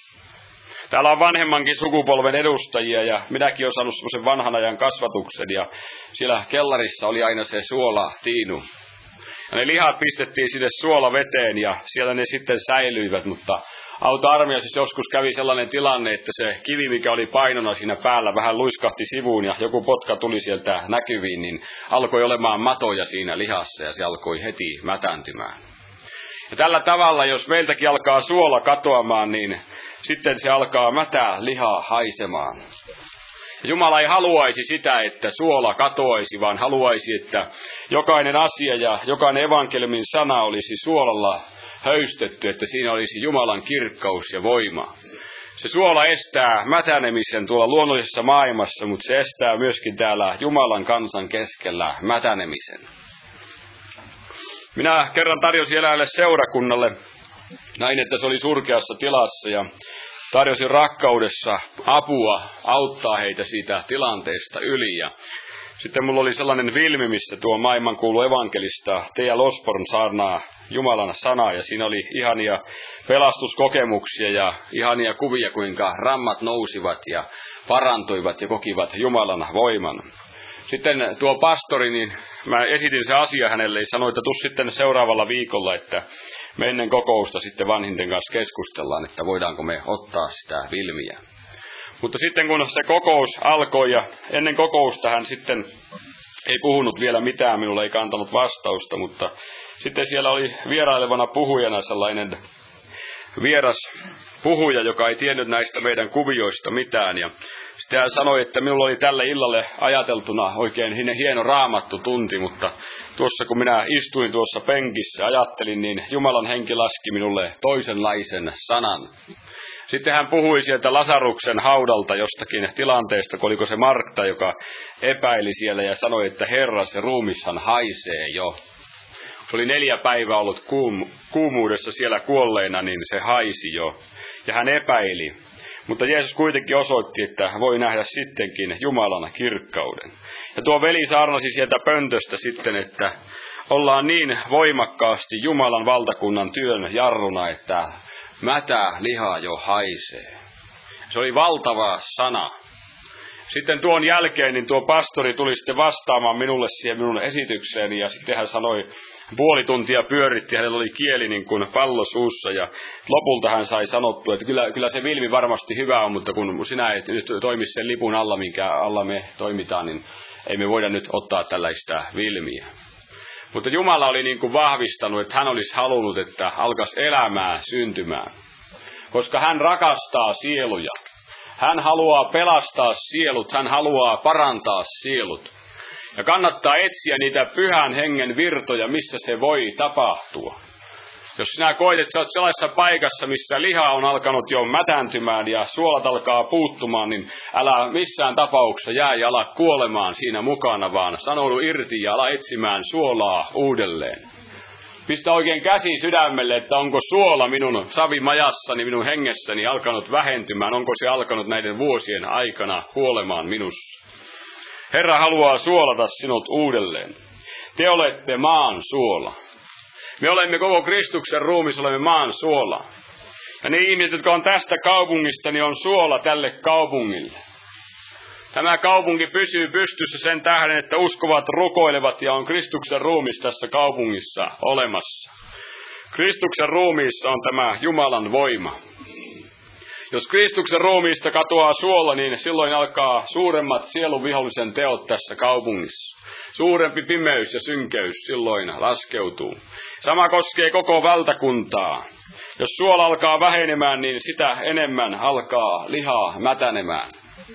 Täällä on vanhemmankin sukupolven edustajia ja minäkin olen saanut semmoisen vanhan ajan kasvatuksen ja siellä kellarissa oli aina se suola tiinu. Ja ne lihat pistettiin sinne suolaveteen ja siellä ne sitten säilyivät, mutta auto-armeijassa joskus kävi sellainen tilanne, että se kivi, mikä oli painona siinä päällä, vähän luiskahti sivuun ja joku potka tuli sieltä näkyviin, niin alkoi olemaan matoja siinä lihassa ja se alkoi heti mätääntymään. Ja tällä tavalla, jos meiltäkin alkaa suola katoamaan, niin sitten se alkaa mätää lihaa haisemaan. Jumala ei haluaisi sitä, että suola katoaisi, vaan haluaisi, että jokainen asia ja jokainen evankeliumin sana olisi suolalla höystetty, että siinä olisi Jumalan kirkkaus ja voima. Se suola estää mätänemisen tuolla luonnollisessa maailmassa, mutta se estää myöskin täällä Jumalan kansan keskellä mätänemisen. Minä kerran tarjosin elävälle seurakunnalle, näin että se oli surkeassa tilassa ja tarjosin rakkaudessa apua auttaa heitä siitä tilanteesta yli. Ja sitten mulla oli sellainen filmi, missä tuo maailmankuulu evankelista T L Osborne saarnaa Jumalan sanaa. Ja siinä oli ihania pelastuskokemuksia ja ihania kuvia, kuinka rammat nousivat ja parantuivat ja kokivat Jumalan voiman. Sitten tuo pastori, niin mä esitin se asia hänelle ja sanoin, että tuu sitten seuraavalla viikolla, että me ennen kokousta sitten vanhinten kanssa keskustellaan, että voidaanko me ottaa sitä filmiä. Mutta sitten kun se kokous alkoi ja ennen kokousta hän sitten ei puhunut vielä mitään, minulle ei kantanut vastausta, mutta sitten siellä oli vierailevana puhujana sellainen vieras puhuja, joka ei tiennyt näistä meidän kuvioista mitään. Ja sitten hän sanoi, että minulla oli tälle illalle ajateltuna oikein hieno raamattu tunti, mutta tuossa kun minä istuin tuossa penkissä ajattelin, niin Jumalan henki laski minulle toisenlaisen sanan. Sitten hän puhui sieltä Lasaruksen haudalta jostakin tilanteesta, kun oliko se Martta, joka epäili siellä ja sanoi, että Herra, se ruumishan haisee jo. Se oli neljä päivää ollut kuum, kuumuudessa siellä kuolleena, niin se haisi jo. Ja hän epäili. Mutta Jeesus kuitenkin osoitti, että voi nähdä sittenkin Jumalan kirkkauden. Ja tuo veli saarnasi sieltä pöntöstä sitten, että ollaan niin voimakkaasti Jumalan valtakunnan työn jarruna, että mätä liha jo haisee. Se oli valtava sana. Sitten tuon jälkeen niin tuo pastori tuli sitten vastaamaan minulle siihen minun esitykseeni ja sitten hän sanoi, puoli tuntia pyöritti, hänellä oli kieli niin kuin pallo suussa ja lopulta hän sai sanottua, että kyllä, kyllä se Vilmi varmasti hyvä on, mutta kun sinä et nyt toimi sen lipun alla, minkä alla me toimitaan, niin ei me voida nyt ottaa tällaista Vilmiä. Mutta Jumala oli niin kuin vahvistanut, että hän olisi halunnut, että alkaisi elämää syntymään, koska hän rakastaa sieluja. Hän haluaa pelastaa sielut, hän haluaa parantaa sielut. Ja kannattaa etsiä niitä pyhän hengen virtoja, missä se voi tapahtua. Jos sinä koet, että sä oot sellaisessa paikassa, missä liha on alkanut jo mätääntymään ja suolat alkaa puuttumaan, niin älä missään tapauksessa jää ja ala kuolemaan siinä mukana, vaan sanoudu irti ja ala etsimään suolaa uudelleen. Pistä oikein käsi sydämelle, että onko suola minun savimajassani, minun hengessäni alkanut vähentymään, onko se alkanut näiden vuosien aikana kuolemaan minussa. Herra haluaa suolata sinut uudelleen. Te olette maan suola. Me olemme koko Kristuksen ruumis, olemme maan suola. Ja ne ihmiset, jotka on tästä kaupungista, niin on suola tälle kaupungille. Tämä kaupunki pysyy pystyssä sen tähden, että uskovat rukoilevat ja on Kristuksen ruumis tässä kaupungissa olemassa. Kristuksen ruumiissa on tämä Jumalan voima. Jos Kristuksen ruumiista katoaa suola, niin silloin alkaa suuremmat sielunvihollisen teot tässä kaupungissa. Suurempi pimeys ja synkeys silloin laskeutuu. Sama koskee koko valtakuntaa. Jos suola alkaa vähenemään, niin sitä enemmän alkaa lihaa mätänemään.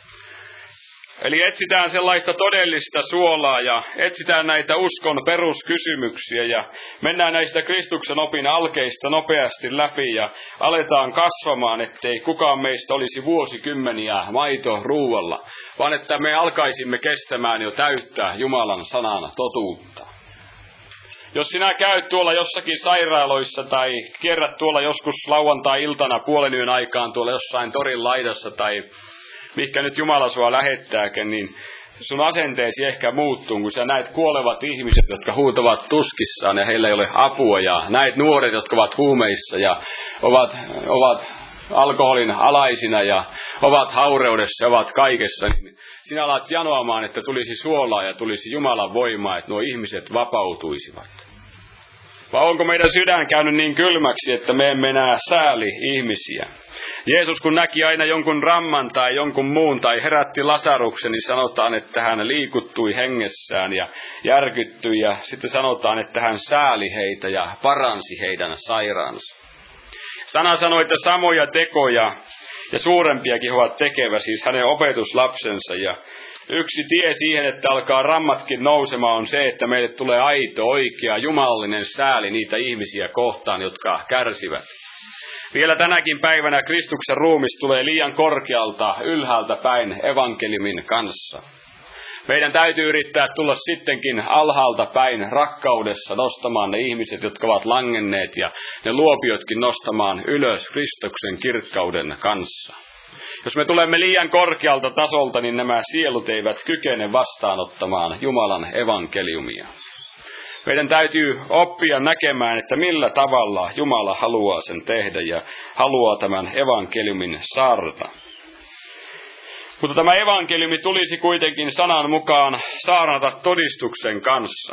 Eli etsitään sellaista todellista suolaa ja etsitään näitä uskon peruskysymyksiä ja mennään näistä Kristuksen opin alkeista nopeasti läpi ja aletaan kasvamaan, ettei kukaan meistä olisi vuosikymmeniä maito ruualla, vaan että me alkaisimme kestämään jo täyttää Jumalan sanan totuutta. Jos sinä käyt tuolla jossakin sairaaloissa tai kierrät tuolla joskus lauantai-iltana puolen yön aikaan tuolla jossain torin laidassa tai mikä nyt Jumala sua lähettääkin, niin sun asenteesi ehkä muuttuu, kun sä näet kuolevat ihmiset, jotka huutavat tuskissaan ja heillä ei ole apua, ja näet nuoret, jotka ovat huumeissa ja ovat, ovat alkoholin alaisina ja ovat haureudessa ja ovat kaikessa, niin sinä alat janoamaan, että tulisi suolaa ja tulisi Jumalan voimaa, että nuo ihmiset vapautuisivat. Vai onko meidän sydän käynyt niin kylmäksi, että me emme enää sääli ihmisiä? Jeesus kun näki aina jonkun ramman tai jonkun muun tai herätti Lasaruksen, niin sanotaan, että hän liikuttui hengessään ja järkyttyi. Ja sitten sanotaan, että hän sääli heitä ja paransi heidän sairaansa. Sana sanoi, että samoja tekoja ja suurempiakin ovat tekevä, siis hänen opetuslapsensa. Ja yksi tie siihen, että alkaa rammatkin nousemaan, on se, että meille tulee aito, oikea, jumalallinen sääli niitä ihmisiä kohtaan, jotka kärsivät. Vielä tänäkin päivänä Kristuksen ruumis tulee liian korkealta, ylhäältä päin evankeliumin kanssa. Meidän täytyy yrittää tulla sittenkin alhaalta päin rakkaudessa nostamaan ne ihmiset, jotka ovat langenneet, ja ne luopiotkin nostamaan ylös Kristuksen kirkkauden kanssa. Jos me tulemme liian korkealta tasolta, niin nämä sielut eivät kykene vastaanottamaan Jumalan evankeliumia. Meidän täytyy oppia näkemään, että millä tavalla Jumala haluaa sen tehdä ja haluaa tämän evankeliumin saarnata. Mutta tämä evankeliumi tulisi kuitenkin sanan mukaan saarnata todistuksen kanssa.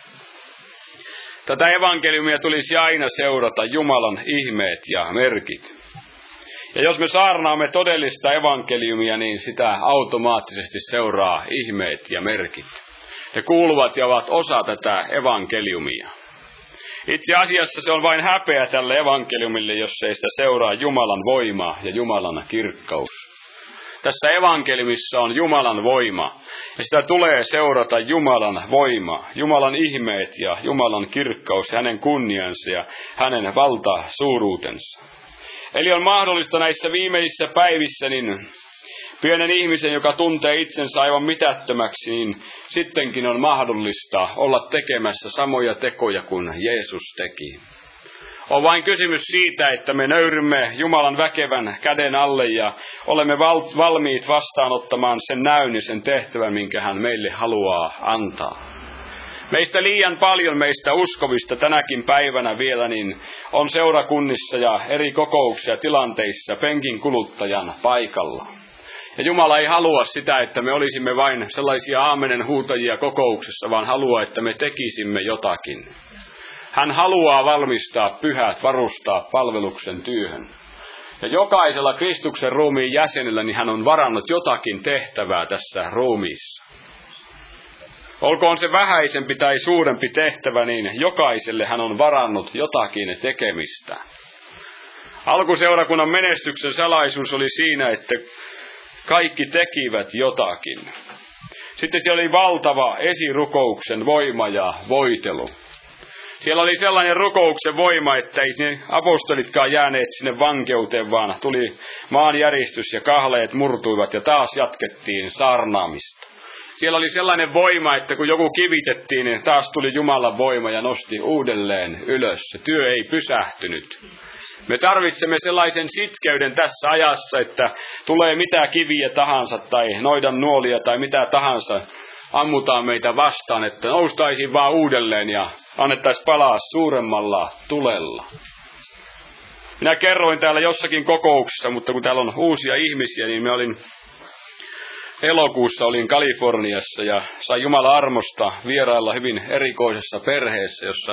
Tätä evankeliumia tulisi aina seurata Jumalan ihmeet ja merkit. Ja jos me saarnaamme todellista evankeliumia, niin sitä automaattisesti seuraa ihmeet ja merkit. He kuuluvat ja ovat osa tätä evankeliumia. Itse asiassa se on vain häpeä tälle evankeliumille, jos ei sitä seuraa Jumalan voima ja Jumalan kirkkaus. Tässä evankeliumissa on Jumalan voima, ja sitä tulee seurata Jumalan voima, Jumalan ihmeet ja Jumalan kirkkaus, hänen kunniansa ja hänen valtasuuruutensa. Eli on mahdollista näissä viimeisissä päivissä niin pienen ihmisen, joka tuntee itsensä aivan mitättömäksi, niin sittenkin on mahdollista olla tekemässä samoja tekoja kuin Jeesus teki. On vain kysymys siitä, että me nöyrymme Jumalan väkevän käden alle ja olemme val- valmiit vastaanottamaan sen näyn ja sen tehtävän, minkä hän meille haluaa antaa. Meistä liian paljon, meistä uskovista tänäkin päivänä vielä, niin on seurakunnissa ja eri kokouksia ja tilanteissa penkin kuluttajan paikalla. Ja Jumala ei halua sitä, että me olisimme vain sellaisia aamenen huutajia kokouksessa, vaan haluaa, että me tekisimme jotakin. Hän haluaa valmistaa pyhät, varustaa palveluksen työhön. Ja jokaisella Kristuksen ruumiin jäsenellä niin hän on varannut jotakin tehtävää tässä ruumiissa. Olkoon se vähäisempi tai suurempi tehtävä, niin jokaiselle hän on varannut jotakin tekemistä. Alkuseurakunnan menestyksen salaisuus oli siinä, että kaikki tekivät jotakin. Sitten siellä oli valtava esirukouksen voima ja voitelu. Siellä oli sellainen rukouksen voima, että ei ne apostolitkaan jääneet sinne vankeuteen, vaan tuli maanjäristys ja kahleet murtuivat ja taas jatkettiin saarnaamista. Siellä oli sellainen voima, että kun joku kivitettiin, niin taas tuli Jumalan voima ja nosti uudelleen ylös. Se työ ei pysähtynyt. Me tarvitsemme sellaisen sitkeyden tässä ajassa, että tulee mitä kiviä tahansa tai noidan nuolia tai mitä tahansa, ammutaan meitä vastaan, että noustaisiin vaan uudelleen ja annettaisiin palaa suuremmalla tulella. Minä kerroin täällä jossakin kokouksessa, mutta kun täällä on uusia ihmisiä, niin minä olin elokuussa olin Kaliforniassa ja sain Jumalan armosta vierailla hyvin erikoisessa perheessä, jossa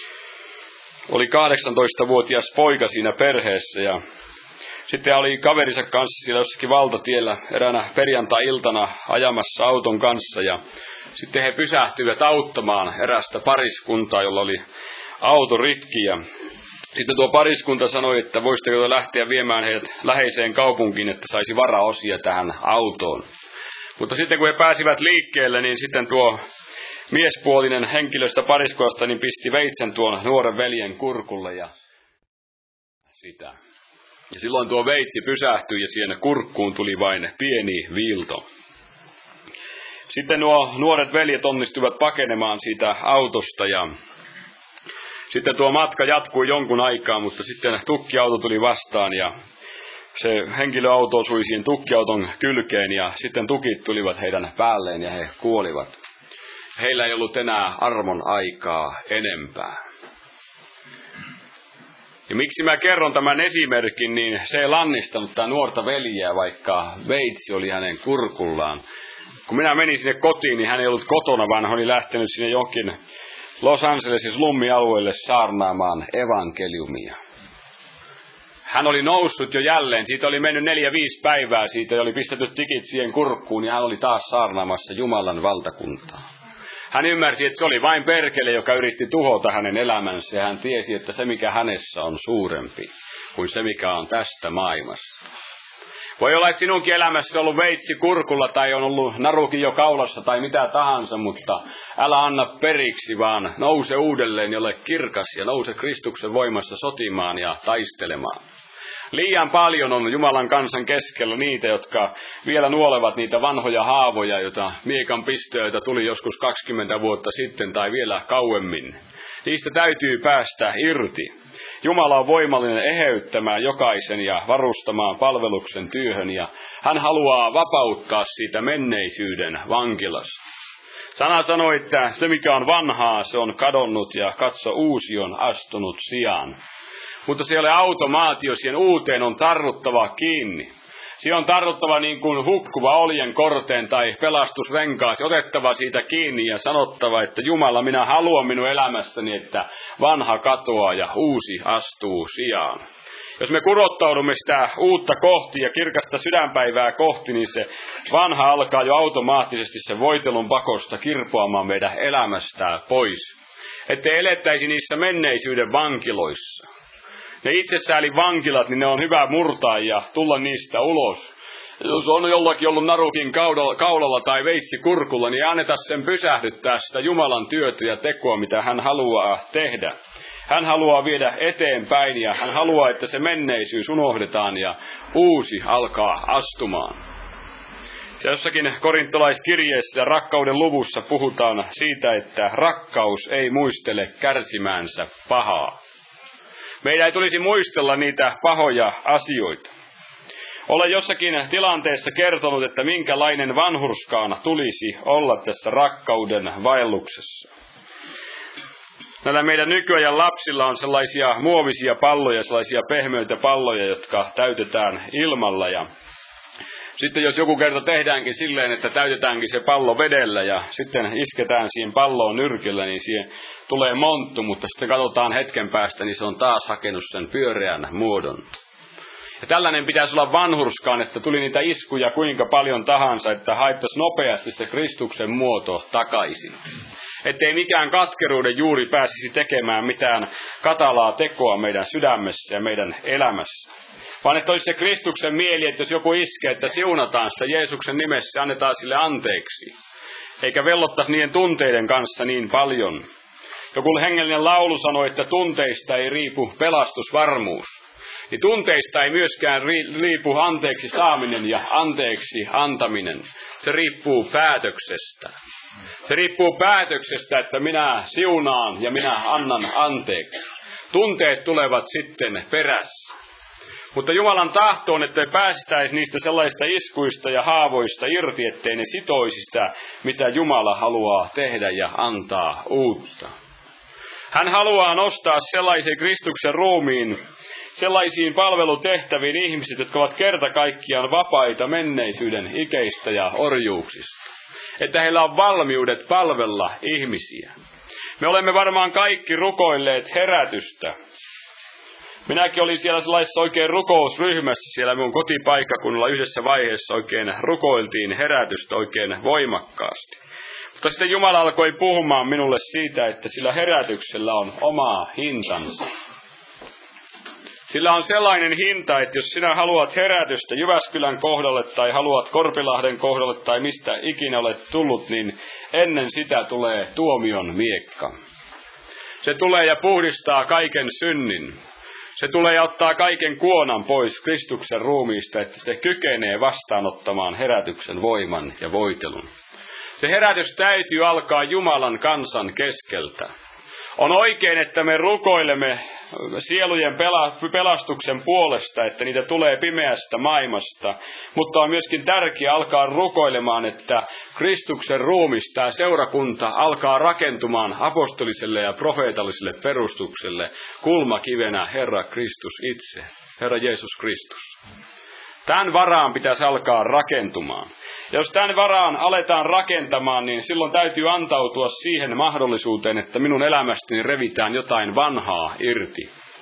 oli kahdeksantoistavuotias poika siinä perheessä ja sitten oli kaverinsa kanssa siellä jossakin valtatiellä eräänä perjantai-iltana ajamassa auton kanssa ja sitten he pysähtyivät auttamaan erästä pariskuntaa, jolla oli auto rikki ja sitten tuo pariskunta sanoi, että voisitteko lähteä viemään heidät läheiseen kaupunkiin, että saisi varaosia tähän autoon. Mutta sitten kun he pääsivät liikkeelle, niin sitten tuo miespuolinen henkilöstä pariskunnasta niin pisti veitsen tuon nuoren veljen kurkulle ja sitä. Ja silloin tuo veitsi pysähtyi ja siihen kurkkuun tuli vain pieni viilto. Sitten nuo nuoret veljet onnistuivat pakenemaan siitä autosta ja sitten tuo matka jatkui jonkun aikaa, mutta sitten tukkiauto tuli vastaan ja se henkilöauto osui siihen tukkiauton kylkeen ja sitten tukit tulivat heidän päälleen ja he kuolivat. Heillä ei ollut enää armon aikaa enempää. Ja miksi mä kerron tämän esimerkin, niin se ei lannistanut tätä nuorta veljeä, vaikka veitsi oli hänen kurkullaan. Kun minä menin sinne kotiin, niin hän ei ollut kotona, vaan hän oli lähtenyt sinne johonkin Los Angelesin slummialueelle saarnaamaan evankeliumia. Hän oli noussut jo jälleen, siitä oli mennyt neljä viisi päivää siitä ja oli pistetty tikit siihen kurkkuun ja hän oli taas saarnaamassa Jumalan valtakuntaa. Hän ymmärsi, että se oli vain perkele, joka yritti tuhota hänen elämänsä ja hän tiesi, että se mikä hänessä on suurempi kuin se mikä on tästä maailmasta. Voi olla, että sinunkin elämässä on ollut veitsi kurkulla tai on ollut narukin jo kaulassa tai mitä tahansa, mutta älä anna periksi, vaan nouse uudelleen ja ole kirkas ja nouse Kristuksen voimassa sotimaan ja taistelemaan. Liian paljon on Jumalan kansan keskellä niitä, jotka vielä nuolevat niitä vanhoja haavoja, joita miekan pistoja tuli joskus kaksikymmentä vuotta sitten tai vielä kauemmin. Niistä täytyy päästä irti. Jumala on voimallinen eheyttämään jokaisen ja varustamaan palveluksen työhön ja hän haluaa vapauttaa siitä menneisyyden vankilasta. Sana sanoi, että se mikä on vanhaa, se on kadonnut ja katso uusi on astunut sijaan. Mutta se ei ole automaatio, siihen uuteen on tarruttava kiinni. Siinä on tartuttava niin kuin hukkuva oljen korteen tai pelastusrenkaasi, otettava siitä kiinni ja sanottava, että Jumala, minä haluan minun elämässäni, että vanha katoaa ja uusi astuu sijaan. Jos me kurottaudumme sitä uutta kohti ja kirkasta sydänpäivää kohti, niin se vanha alkaa jo automaattisesti sen voitelun pakosta kirpoamaan meidän elämästä pois. Ettei elettäisi niissä menneisyyden vankiloissa. Ne itsesäälin vankilat, niin ne on hyvä murtaa ja tulla niistä ulos. Jos on jollakin ollut narukin kaulalla tai veitsi kurkulla, niin anneta sen pysähdyttää sitä Jumalan työtä ja tekoa, mitä hän haluaa tehdä. Hän haluaa viedä eteenpäin ja hän haluaa, että se menneisyys unohdetaan ja uusi alkaa astumaan. Ja jossakin korintolaiskirjeessä rakkauden luvussa puhutaan siitä, että rakkaus ei muistele kärsimäänsä pahaa. Meidän ei tulisi muistella niitä pahoja asioita. Olen jossakin tilanteessa kertonut, että minkälainen vanhurskaan tulisi olla tässä rakkauden vaelluksessa. Näillä meidän nykyajan lapsilla on sellaisia muovisia palloja, sellaisia pehmeitä palloja, jotka täytetään ilmalla. Ja sitten jos joku kerta tehdäänkin silleen, että täytetäänkin se pallo vedellä ja sitten isketään siihen palloon nyrkillä, niin siihen tulee monttu, mutta sitten katsotaan hetken päästä, niin se on taas hakenut sen pyöreän muodon. Ja tällainen pitäisi olla vanhurskaan, että tuli niitä iskuja kuinka paljon tahansa, että haettaisiin nopeasti se Kristuksen muoto takaisin. Ettei mikään katkeruuden juuri pääsisi tekemään mitään katalaa tekoa meidän sydämessä ja meidän elämässä. Vaan että olisi se Kristuksen mieli, että jos joku iskee, että siunataan sitä Jeesuksen nimessä ja annetaan sille anteeksi. Eikä vellottaisi niiden tunteiden kanssa niin paljon. Joku hengellinen laulu sanoi, että tunteista ei riipu pelastusvarmuus. Niin tunteista ei myöskään riipu anteeksi saaminen ja anteeksi antaminen. Se riippuu päätöksestä. Se riippuu päätöksestä, että minä siunaan ja minä annan anteeksi. Tunteet tulevat sitten perässä. Mutta Jumalan tahto on, että me päästäisiin niistä sellaista iskuista ja haavoista irti, ettei ne sitoisi sitä, mitä Jumala haluaa tehdä ja antaa uutta. Hän haluaa nostaa sellaisen Kristuksen ruumiin, sellaisiin palvelutehtäviin ihmiset, jotka ovat kerta kaikkiaan vapaita menneisyyden ikeistä ja orjuuksista. Että heillä on valmiudet palvella ihmisiä. Me olemme varmaan kaikki rukoilleet herätystä. Minäkin olin siellä sellaisessa oikein rukousryhmässä siellä minun kotipaikkakunnalla yhdessä vaiheessa oikein rukoiltiin herätystä oikein voimakkaasti. Mutta sitten Jumala alkoi puhumaan minulle siitä, että sillä herätyksellä on oma hintansa. Sillä on sellainen hinta, että jos sinä haluat herätystä Jyväskylän kohdalle tai haluat Korpilahden kohdalle tai mistä ikinä olet tullut, niin ennen sitä tulee tuomion miekka. Se tulee ja puhdistaa kaiken synnin. Se tulee ja ottaa kaiken kuonan pois Kristuksen ruumiista, että se kykenee vastaanottamaan herätyksen voiman ja voitelun. Se herätys täytyy alkaa Jumalan kansan keskeltä. On oikein, että me rukoilemme sielujen pelastuksen puolesta, että niitä tulee pimeästä maailmasta, mutta on myöskin tärkeää alkaa rukoilemaan, että Kristuksen ruumis, tämä seurakunta, alkaa rakentumaan apostoliselle ja profeetalliselle perustukselle kulmakivenä Herra Kristus itse, Herra Jeesus Kristus. Tämän varaan pitäisi alkaa rakentumaan. Ja jos tämän varaan aletaan rakentamaan, niin silloin täytyy antautua siihen mahdollisuuteen, että minun elämästäni revitään jotain vanhaa irti.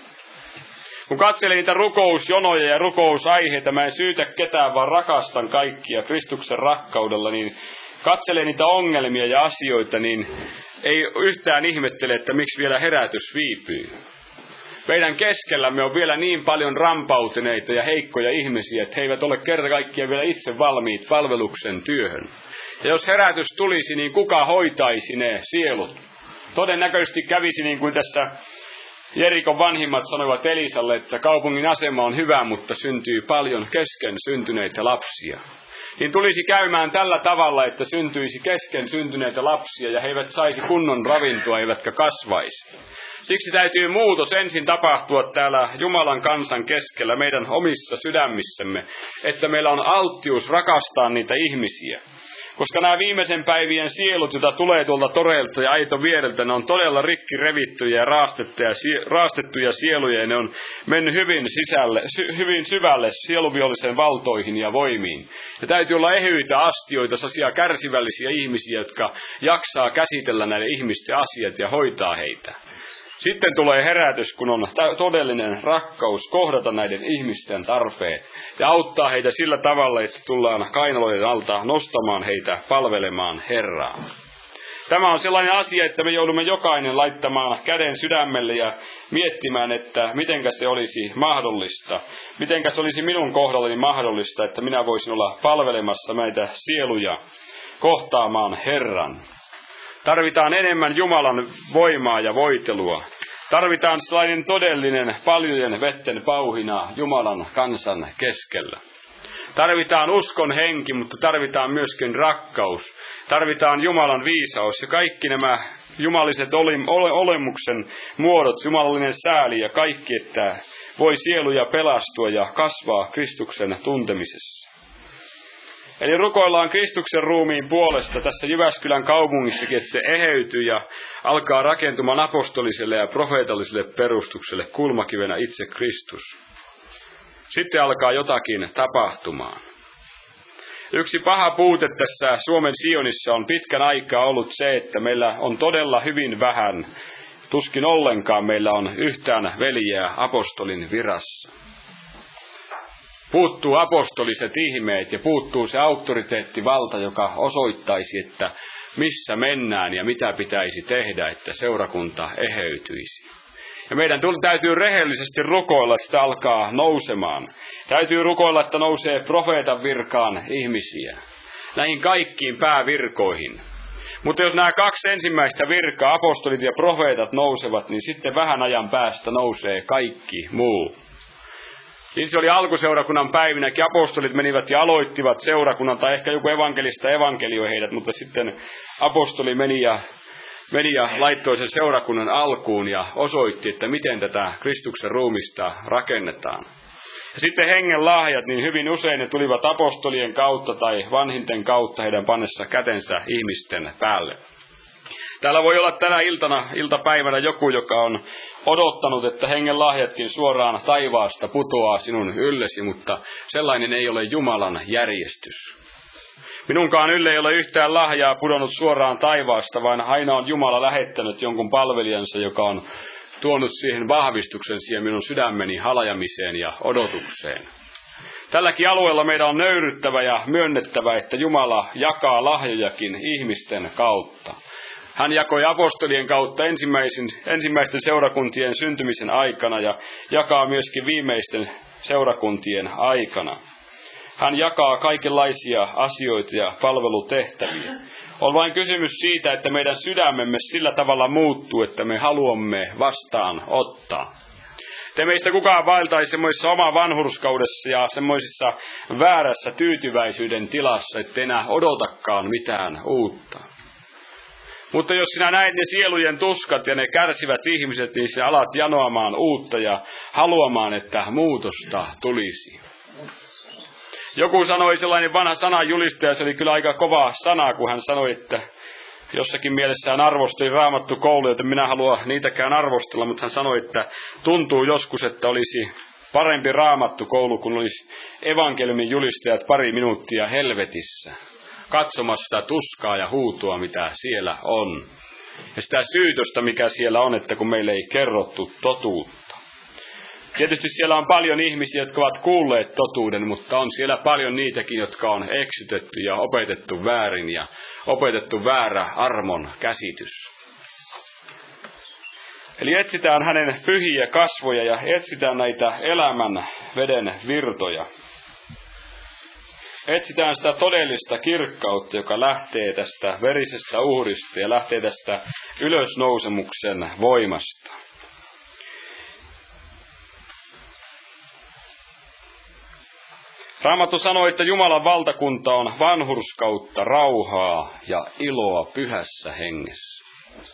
Kun katselen niitä rukousjonoja ja rukousaiheita, mä en syytä ketään, vaan rakastan kaikkia Kristuksen rakkaudella, niin katselen niitä ongelmia ja asioita, niin ei yhtään ihmettele, että miksi vielä herätys viipyy. Meidän keskellämme on vielä niin paljon rampautuneita ja heikkoja ihmisiä, että he eivät ole kerta kaikkiaan vielä itse valmiit palveluksen työhön. Ja jos herätys tulisi, niin kuka hoitaisi ne sielut? Todennäköisesti kävisi niin kuin tässä Jerikon vanhimmat sanoivat Elisalle, että kaupungin asema on hyvä, mutta syntyy paljon kesken syntyneitä lapsia. Niin tulisi käymään tällä tavalla, että syntyisi kesken syntyneitä lapsia ja he eivät saisi kunnon ravintoa eivätkä kasvaisi. Siksi täytyy muutos ensin tapahtua täällä Jumalan kansan keskellä, meidän omissa sydämissämme, että meillä on alttius rakastaa niitä ihmisiä. Koska nämä viimeisen päivien sielut, joita tulee tuolta toreilta ja aito viereltä, ne on todella rikki revittyjä ja raastettuja, raastettuja sieluja, ja ne on mennyt hyvin, sisälle, sy, hyvin syvälle sieluvihollisen valtoihin ja voimiin. Ja täytyy olla ehyitä astioita, sellaisia kärsivällisiä ihmisiä, jotka jaksaa käsitellä näiden ihmisten asiat ja hoitaa heitä. Sitten tulee herätys, kun on todellinen rakkaus kohdata näiden ihmisten tarpeet ja auttaa heitä sillä tavalla, että tullaan kainaloiden alta nostamaan heitä palvelemaan Herraa. Tämä on sellainen asia, että me joudumme jokainen laittamaan käden sydämelle ja miettimään, että mitenkä se olisi mahdollista. Mitenkä se olisi minun kohdallani mahdollista, että minä voisin olla palvelemassa näitä sieluja kohtaamaan Herran. Tarvitaan enemmän Jumalan voimaa ja voitelua. Tarvitaan sellainen todellinen paljojen vetten pauhina Jumalan kansan keskellä. Tarvitaan uskon henki, mutta tarvitaan myöskin rakkaus. Tarvitaan Jumalan viisaus ja kaikki nämä jumaliset olemuksen muodot, jumalallinen sääli ja kaikki, että voi sieluja pelastua ja kasvaa Kristuksen tuntemisessa. Eli rukoillaan Kristuksen ruumiin puolesta tässä Jyväskylän kaupungissakin, että se eheytyy ja alkaa rakentumaan apostoliselle ja profeetalliselle perustukselle kulmakivenä itse Kristus. Sitten alkaa jotakin tapahtumaan. Yksi paha puute tässä Suomen Sionissa on pitkän aikaa ollut se, että meillä on todella hyvin vähän, tuskin ollenkaan meillä on yhtään veljeä apostolin virassa. Puuttuu apostoliset ihmeet ja puuttuu se auktoriteettivalta, joka osoittaisi, että missä mennään ja mitä pitäisi tehdä, että seurakunta eheytyisi. Ja meidän täytyy rehellisesti rukoilla, että sitä alkaa nousemaan. Täytyy rukoilla, että nousee profeetan virkaan ihmisiä. Näihin kaikkiin päävirkoihin. Mutta jos nämä kaksi ensimmäistä virkaa, apostolit ja profeetat nousevat, niin sitten vähän ajan päästä nousee kaikki muu. Niin se oli alkuseurakunnan päivinäkin. Apostolit menivät ja aloittivat seurakunnan, tai ehkä joku evankelista evankelioi heidät, mutta sitten apostoli meni ja, meni ja laittoi sen seurakunnan alkuun ja osoitti, että miten tätä Kristuksen ruumista rakennetaan. Ja sitten hengen lahjat, niin hyvin usein ne tulivat apostolien kautta tai vanhinten kautta heidän pannessa kätensä ihmisten päälle. Täällä voi olla tänä iltana, iltapäivänä joku, joka on odottanut, että hengen lahjatkin suoraan taivaasta putoaa sinun yllesi, mutta sellainen ei ole Jumalan järjestys. Minunkaan ylle ei ole yhtään lahjaa pudonnut suoraan taivaasta, vaan aina on Jumala lähettänyt jonkun palvelijansa, joka on tuonut siihen vahvistuksen siihen minun sydämeni halajamiseen ja odotukseen. Tälläkin alueella meidän on nöyryttävä ja myönnettävä, että Jumala jakaa lahjojakin ihmisten kautta. Hän jakoi apostolien kautta ensimmäisen, ensimmäisten seurakuntien syntymisen aikana ja jakaa myöskin viimeisten seurakuntien aikana. Hän jakaa kaikenlaisia asioita ja palvelutehtäviä. On vain kysymys siitä, että meidän sydämemme sillä tavalla muuttuu, että me haluamme vastaan ottaa. Te meistä kukaan vaeltaisi semmoisessa oma vanhurskaudessa ja semmoisessa väärässä tyytyväisyyden tilassa, ettei enää odotakaan mitään uutta. Mutta jos sinä näet ne sielujen tuskat ja ne kärsivät ihmiset, niin sinä alat janoamaan uutta ja haluamaan, että muutosta tulisi. Joku sanoi, sellainen vanha sanajulistaja, se oli kyllä aika kova sana, kun hän sanoi, että jossakin mielessä hän arvosteli Raamattu kouluja, joten minä haluan niitäkään arvostella, mutta hän sanoi, että tuntuu joskus, että olisi parempi Raamattu koulu, kun olisi evankeliumin julistajat pari minuuttia helvetissä, katsomassa sitä tuskaa ja huutoa, mitä siellä on. Ja sitä syytöstä, mikä siellä on, että kun meille ei kerrottu totuutta. Tietysti siellä on paljon ihmisiä, jotka ovat kuulleet totuuden, mutta on siellä paljon niitäkin, jotka on eksytetty ja opetettu väärin ja opetettu väärä armon käsitys. Eli etsitään hänen pyhiä kasvoja ja etsitään näitä elämän veden virtoja. Etsitään sitä todellista kirkkautta, joka lähtee tästä verisestä uhrista ja lähtee tästä ylösnousemuksen voimasta. Raamattu sanoi, että Jumalan valtakunta on vanhurskautta, rauhaa ja iloa pyhässä hengessä.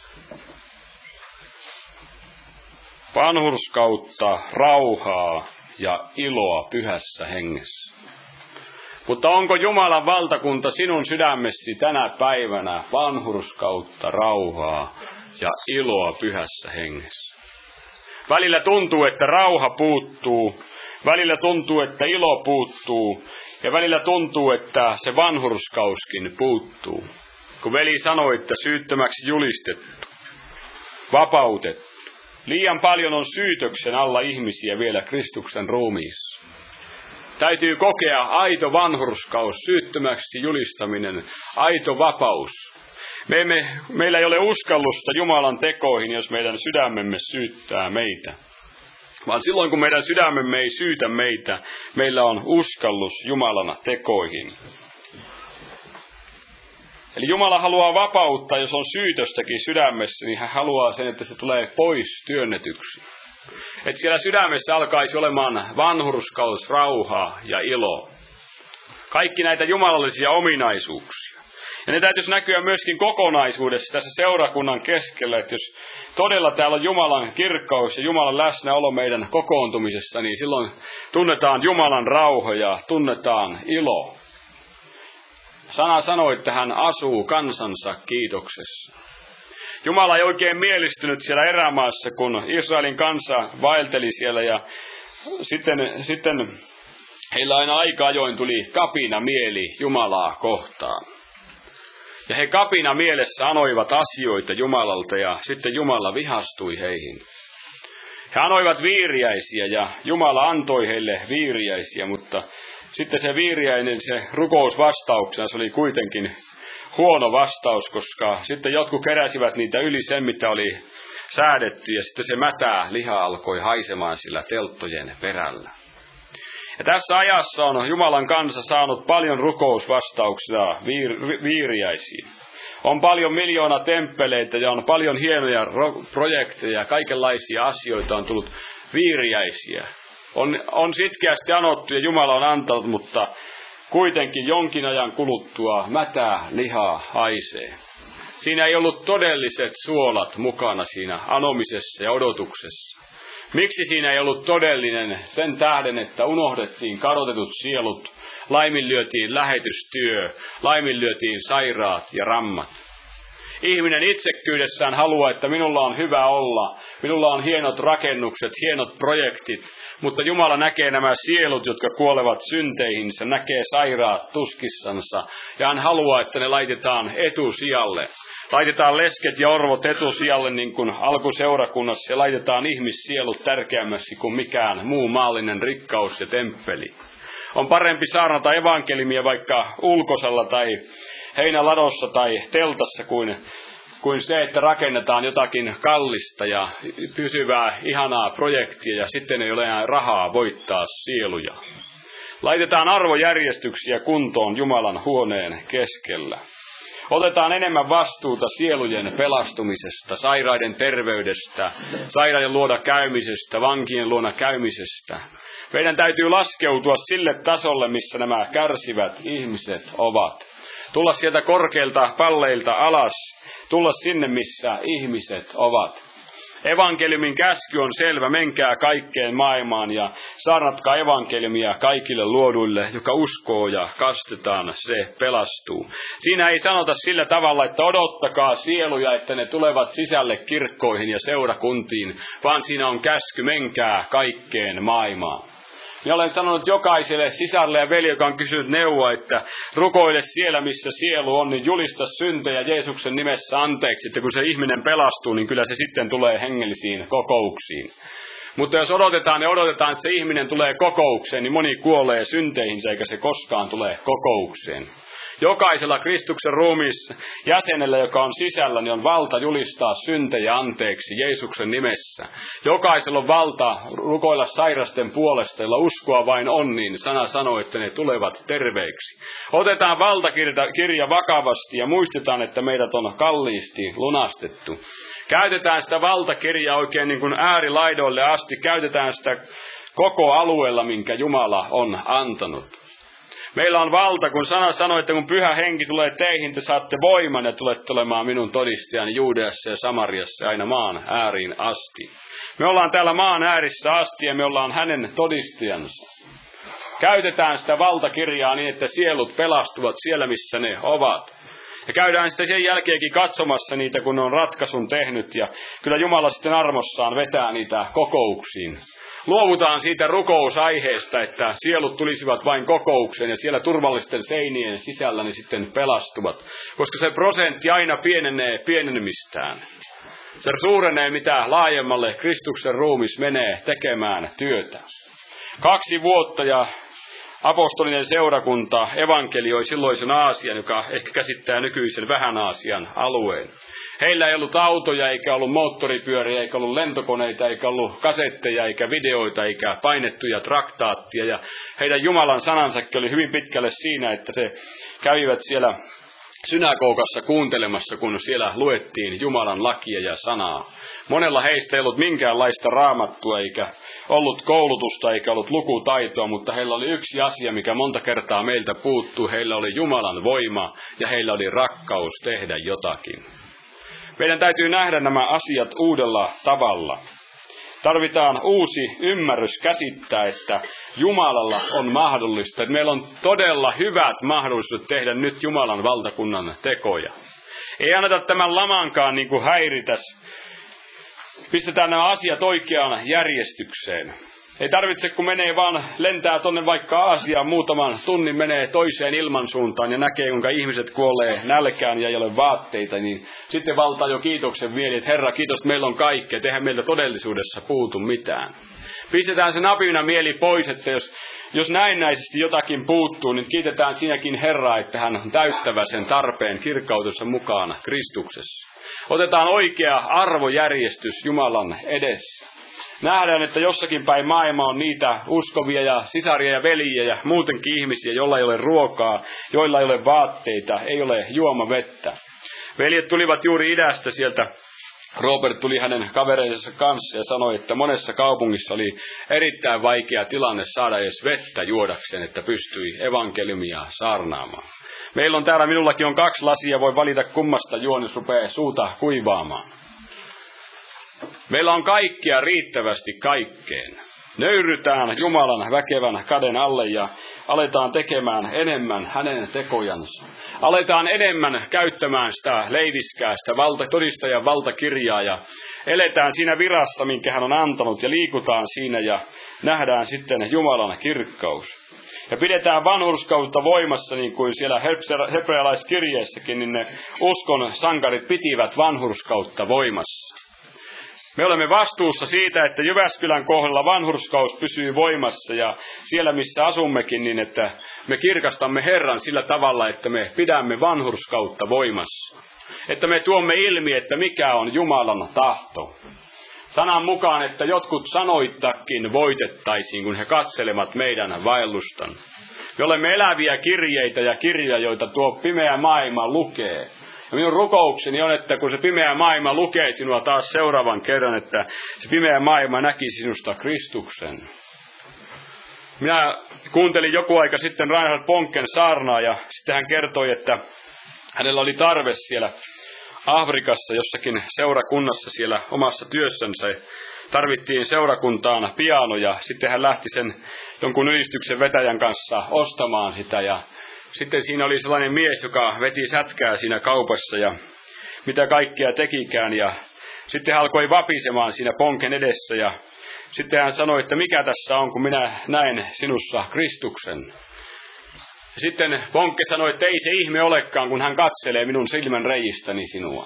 Vanhurskautta, rauhaa ja iloa pyhässä hengessä. Mutta onko Jumalan valtakunta sinun sydämessi tänä päivänä vanhurskautta, rauhaa ja iloa pyhässä hengessä? Välillä tuntuu, että rauha puuttuu. Välillä tuntuu, että ilo puuttuu, ja välillä tuntuu, että se vanhurskauskin puuttuu. Kun veli sanoi, että syyttömäksi julistettu, vapautettu. Liian paljon on syytöksen alla ihmisiä vielä Kristuksen ruumiissa. Täytyy kokea aito vanhurskaus, syyttömäksi julistaminen, aito vapaus. Me emme, meillä ei ole uskallusta Jumalan tekoihin, jos meidän sydämemme syyttää meitä. Vaan silloin, kun meidän sydämemme ei syytä meitä, meillä on uskallus Jumalan tekoihin. Eli Jumala haluaa vapauttaa, jos on syytöstäkin sydämessä, niin hän haluaa sen, että se tulee pois työnnetyksi. Että siellä sydämessä alkaisi olemaan vanhurskaus, rauha ja ilo. Kaikki näitä jumalallisia ominaisuuksia. Ja ne täytyisi näkyä myöskin kokonaisuudessa tässä seurakunnan keskellä, että jos todella täällä on Jumalan kirkkaus ja Jumalan läsnäolo meidän kokoontumisessa, niin silloin tunnetaan Jumalan rauha ja tunnetaan ilo. Sana sanoi, että hän asuu kansansa kiitoksessa. Jumala ei oikein mielistynyt siellä erämaassa, kun Israelin kansa vaelteli siellä ja sitten, sitten heillä aina aika ajoin tuli kapina mieli Jumalaa kohtaan. Ja he kapina mielessä anoivat asioita Jumalalta ja sitten Jumala vihastui heihin. He anoivat viiriäisiä ja Jumala antoi heille viiriäisiä, mutta sitten se viiriäinen, se rukous vastauksena, se oli kuitenkin huono vastaus, koska sitten jotkut keräsivät niitä yli sen, mitä oli säädetty, ja sitten se mätää liha alkoi haisemaan sillä telttojen perällä. Ja tässä ajassa on Jumalan kansa saanut paljon rukousvastauksia viir- viiriäisiin. On paljon miljoona temppeleitä ja on paljon hienoja ro- projekteja ja kaikenlaisia asioita on tullut viiriäisiä. On, on sitkeästi anottu ja Jumala on antanut, mutta kuitenkin jonkin ajan kuluttua mätää lihaa haisee. Siinä ei ollut todelliset suolat mukana siinä anomisessa ja odotuksessa. Miksi siinä ei ollut todellinen? Sen tähden, että unohdettiin kadotetut sielut, laiminlyötiin lähetystyö, laiminlyötiin sairaat ja rammat. Ihminen itsekkyydessään haluaa, että minulla on hyvä olla, minulla on hienot rakennukset, hienot projektit, mutta Jumala näkee nämä sielut, jotka kuolevat synteihinsä, näkee sairaat tuskissansa, ja hän haluaa, että ne laitetaan etusijalle. Laitetaan lesket ja orvot etusijalle niin kuin alkuseurakunnassa, ja laitetaan ihmissielut tärkeämmäksi kuin mikään muu maallinen rikkaus ja temppeli. On parempi saarnata evankeliumia vaikka ulkosalla tai heinäladossa tai teltassa kuin, kuin se, että rakennetaan jotakin kallista ja pysyvää, ihanaa projektia ja sitten ei ole enää rahaa voittaa sieluja. Laitetaan arvojärjestyksiä kuntoon Jumalan huoneen keskellä. Otetaan enemmän vastuuta sielujen pelastumisesta, sairaiden terveydestä, sairaiden luona käymisestä, vankien luona käymisestä. Meidän täytyy laskeutua sille tasolle, missä nämä kärsivät ihmiset ovat. Tulla sieltä korkeilta palleilta alas, tulla sinne, missä ihmiset ovat. Evankeliumin käsky on selvä, menkää kaikkeen maailmaan ja saarnatkaa evankeliumia kaikille luoduille, joka uskoo ja kastetaan, se pelastuu. Siinä ei sanota sillä tavalla, että odottakaa sieluja, että ne tulevat sisälle kirkkoihin ja seurakuntiin, vaan siinä on käsky, menkää kaikkeen maailmaan. Minä olen sanonut jokaiselle sisalle ja veli, joka on kysynyt neuvoa, että rukoile siellä, missä sielu on, niin julista syntejä Jeesuksen nimessä anteeksi, että kun se ihminen pelastuu, niin kyllä se sitten tulee hengellisiin kokouksiin. Mutta jos odotetaan ja odotetaan, että se ihminen tulee kokoukseen, niin moni kuolee synteihinsä, eikä se koskaan tule kokoukseen. Jokaisella Kristuksen ruumiissa jäsenellä, joka on sisällä, niin on valta julistaa syntejä anteeksi Jeesuksen nimessä. Jokaisella on valta rukoilla sairasten puolesta, jolla uskoa vain on, niin sana sanoo, että ne tulevat terveiksi. Otetaan valtakirja vakavasti ja muistetaan, että meidät on kalliisti lunastettu. Käytetään sitä valtakirjaa oikein niin kuin äärilaidoille asti. Käytetään sitä koko alueella, minkä Jumala on antanut. Meillä on valta, kun sana sanoi, että kun pyhä henki tulee teihin, te saatte voiman ja tulette olemaan minun todistajani Juudeassa ja Samariassa ja aina maan ääriin asti. Me ollaan täällä maan äärissä asti ja me ollaan hänen todistajansa. Käytetään sitä valtakirjaa niin, että sielut pelastuvat siellä, missä ne ovat. Ja käydään sitten sen jälkeenkin katsomassa niitä, kun ne on ratkaisun tehnyt ja kyllä Jumala sitten armossaan vetää niitä kokouksiin. Luovutaan siitä rukousaiheesta, että sielut tulisivat vain kokoukseen ja siellä turvallisten seinien sisällä ne sitten pelastuvat. Koska se prosentti aina pienenee pienenemistään. Se suurenee mitä laajemmalle Kristuksen ruumis menee tekemään työtä. Kaksi vuotta ja apostolinen seurakunta evankelioi silloisen Aasian, joka ehkä käsittää nykyisen vähän Aasian alueen. Heillä ei ollut autoja, eikä ollut moottoripyöriä, eikä ollut lentokoneita, eikä ollut kasetteja, eikä videoita, eikä painettuja traktaattia. Ja heidän Jumalan sanansakin oli hyvin pitkälle siinä, että se kävivät siellä synagogassa kuuntelemassa, kun siellä luettiin Jumalan lakia ja sanaa. Monella heistä ei ollut minkäänlaista raamattua, eikä ollut koulutusta, eikä ollut lukutaitoa, mutta heillä oli yksi asia, mikä monta kertaa meiltä puuttuu. Heillä oli Jumalan voima ja heillä oli rakkaus tehdä jotakin. Meidän täytyy nähdä nämä asiat uudella tavalla. Tarvitaan uusi ymmärrys käsittää, että Jumalalla on mahdollista, että meillä on todella hyvät mahdollisuudet tehdä nyt Jumalan valtakunnan tekoja. Ei anneta tämän lamankaan niin kuin häiritäs. Pistetään nämä asiat oikeaan järjestykseen. Ei tarvitse, kun menee vaan lentää tonne vaikka Aasiaan muutaman tunnin, menee toiseen ilmansuuntaan ja näkee, kuinka ihmiset kuolee nälkään ja ei ole vaatteita, niin sitten valtaa jo kiitoksen mieli, että Herra, kiitos, että meillä on kaikkea, eihän meiltä todellisuudessa puutu mitään. Pistetään se napina mieli pois, että jos, jos näennäisesti jotakin puuttuu, niin kiitetään siinäkin Herraa, että hän on täyttävä sen tarpeen kirkkautussa mukana Kristuksessa. Otetaan oikea arvojärjestys Jumalan edessä. Nähdään, että jossakin päin maailma on niitä uskovia ja sisaria ja veljiä ja muutenkin ihmisiä, joilla ei ole ruokaa, joilla ei ole vaatteita, ei ole juomavettä. Veljet tulivat juuri idästä sieltä. Robert tuli hänen kavereidensa kanssa ja sanoi, että monessa kaupungissa oli erittäin vaikea tilanne saada edes vettä juodakseen, että pystyi evankeliumia saarnaamaan. Meillä on täällä, minullakin on kaksi lasia, voi valita kummasta juon, jos rupeaa suuta kuivaamaan. Meillä on kaikkea riittävästi kaikkeen. Nöyrytään Jumalan väkevän käden alle ja aletaan tekemään enemmän hänen tekojansa. Aletaan enemmän käyttämään sitä leiviskää, sitä valta, todistajan valtakirjaa ja eletään siinä virassa, minkä hän on antanut ja liikutaan siinä ja nähdään sitten Jumalan kirkkaus. Ja pidetään vanhurskautta voimassa, niin kuin siellä hebrealaiskirjeessäkin, niin ne uskon sankarit pitivät vanhurskautta voimassa. Me olemme vastuussa siitä, että Jyväskylän kohdalla vanhurskaus pysyy voimassa ja siellä missä asummekin, niin että me kirkastamme Herran sillä tavalla, että me pidämme vanhurskautta voimassa. Että me tuomme ilmi, että mikä on Jumalan tahto. Sanan mukaan, että jotkut sanoittakin voitettaisiin, kun he katselevat meidän vaellustan. Me olemme eläviä kirjeitä ja kirjoja, joita tuo pimeä maailma lukee. Ja minun rukoukseni on, että kun se pimeä maailma lukee sinua taas seuraavan kerran, että se pimeä maailma näki sinusta Kristuksen. Minä kuuntelin joku aika sitten Reinhard Bonken saarnaa ja sitten hän kertoi, että hänellä oli tarve siellä Afrikassa jossakin seurakunnassa siellä omassa työssänsä. Tarvittiin seurakuntaan piano ja sitten hän lähti sen jonkun ylistyksen vetäjän kanssa ostamaan sitä ja sitten siinä oli sellainen mies, joka veti sätkää siinä kaupassa ja mitä kaikkea tekikään. Ja sitten hän alkoi vapisemaan siinä Bonken edessä ja sitten hän sanoi, että mikä tässä on, kun minä näen sinussa Kristuksen. Ja sitten Bonke sanoi, että ei se ihme olekaan, kun hän katselee minun silmän reijistäni sinua.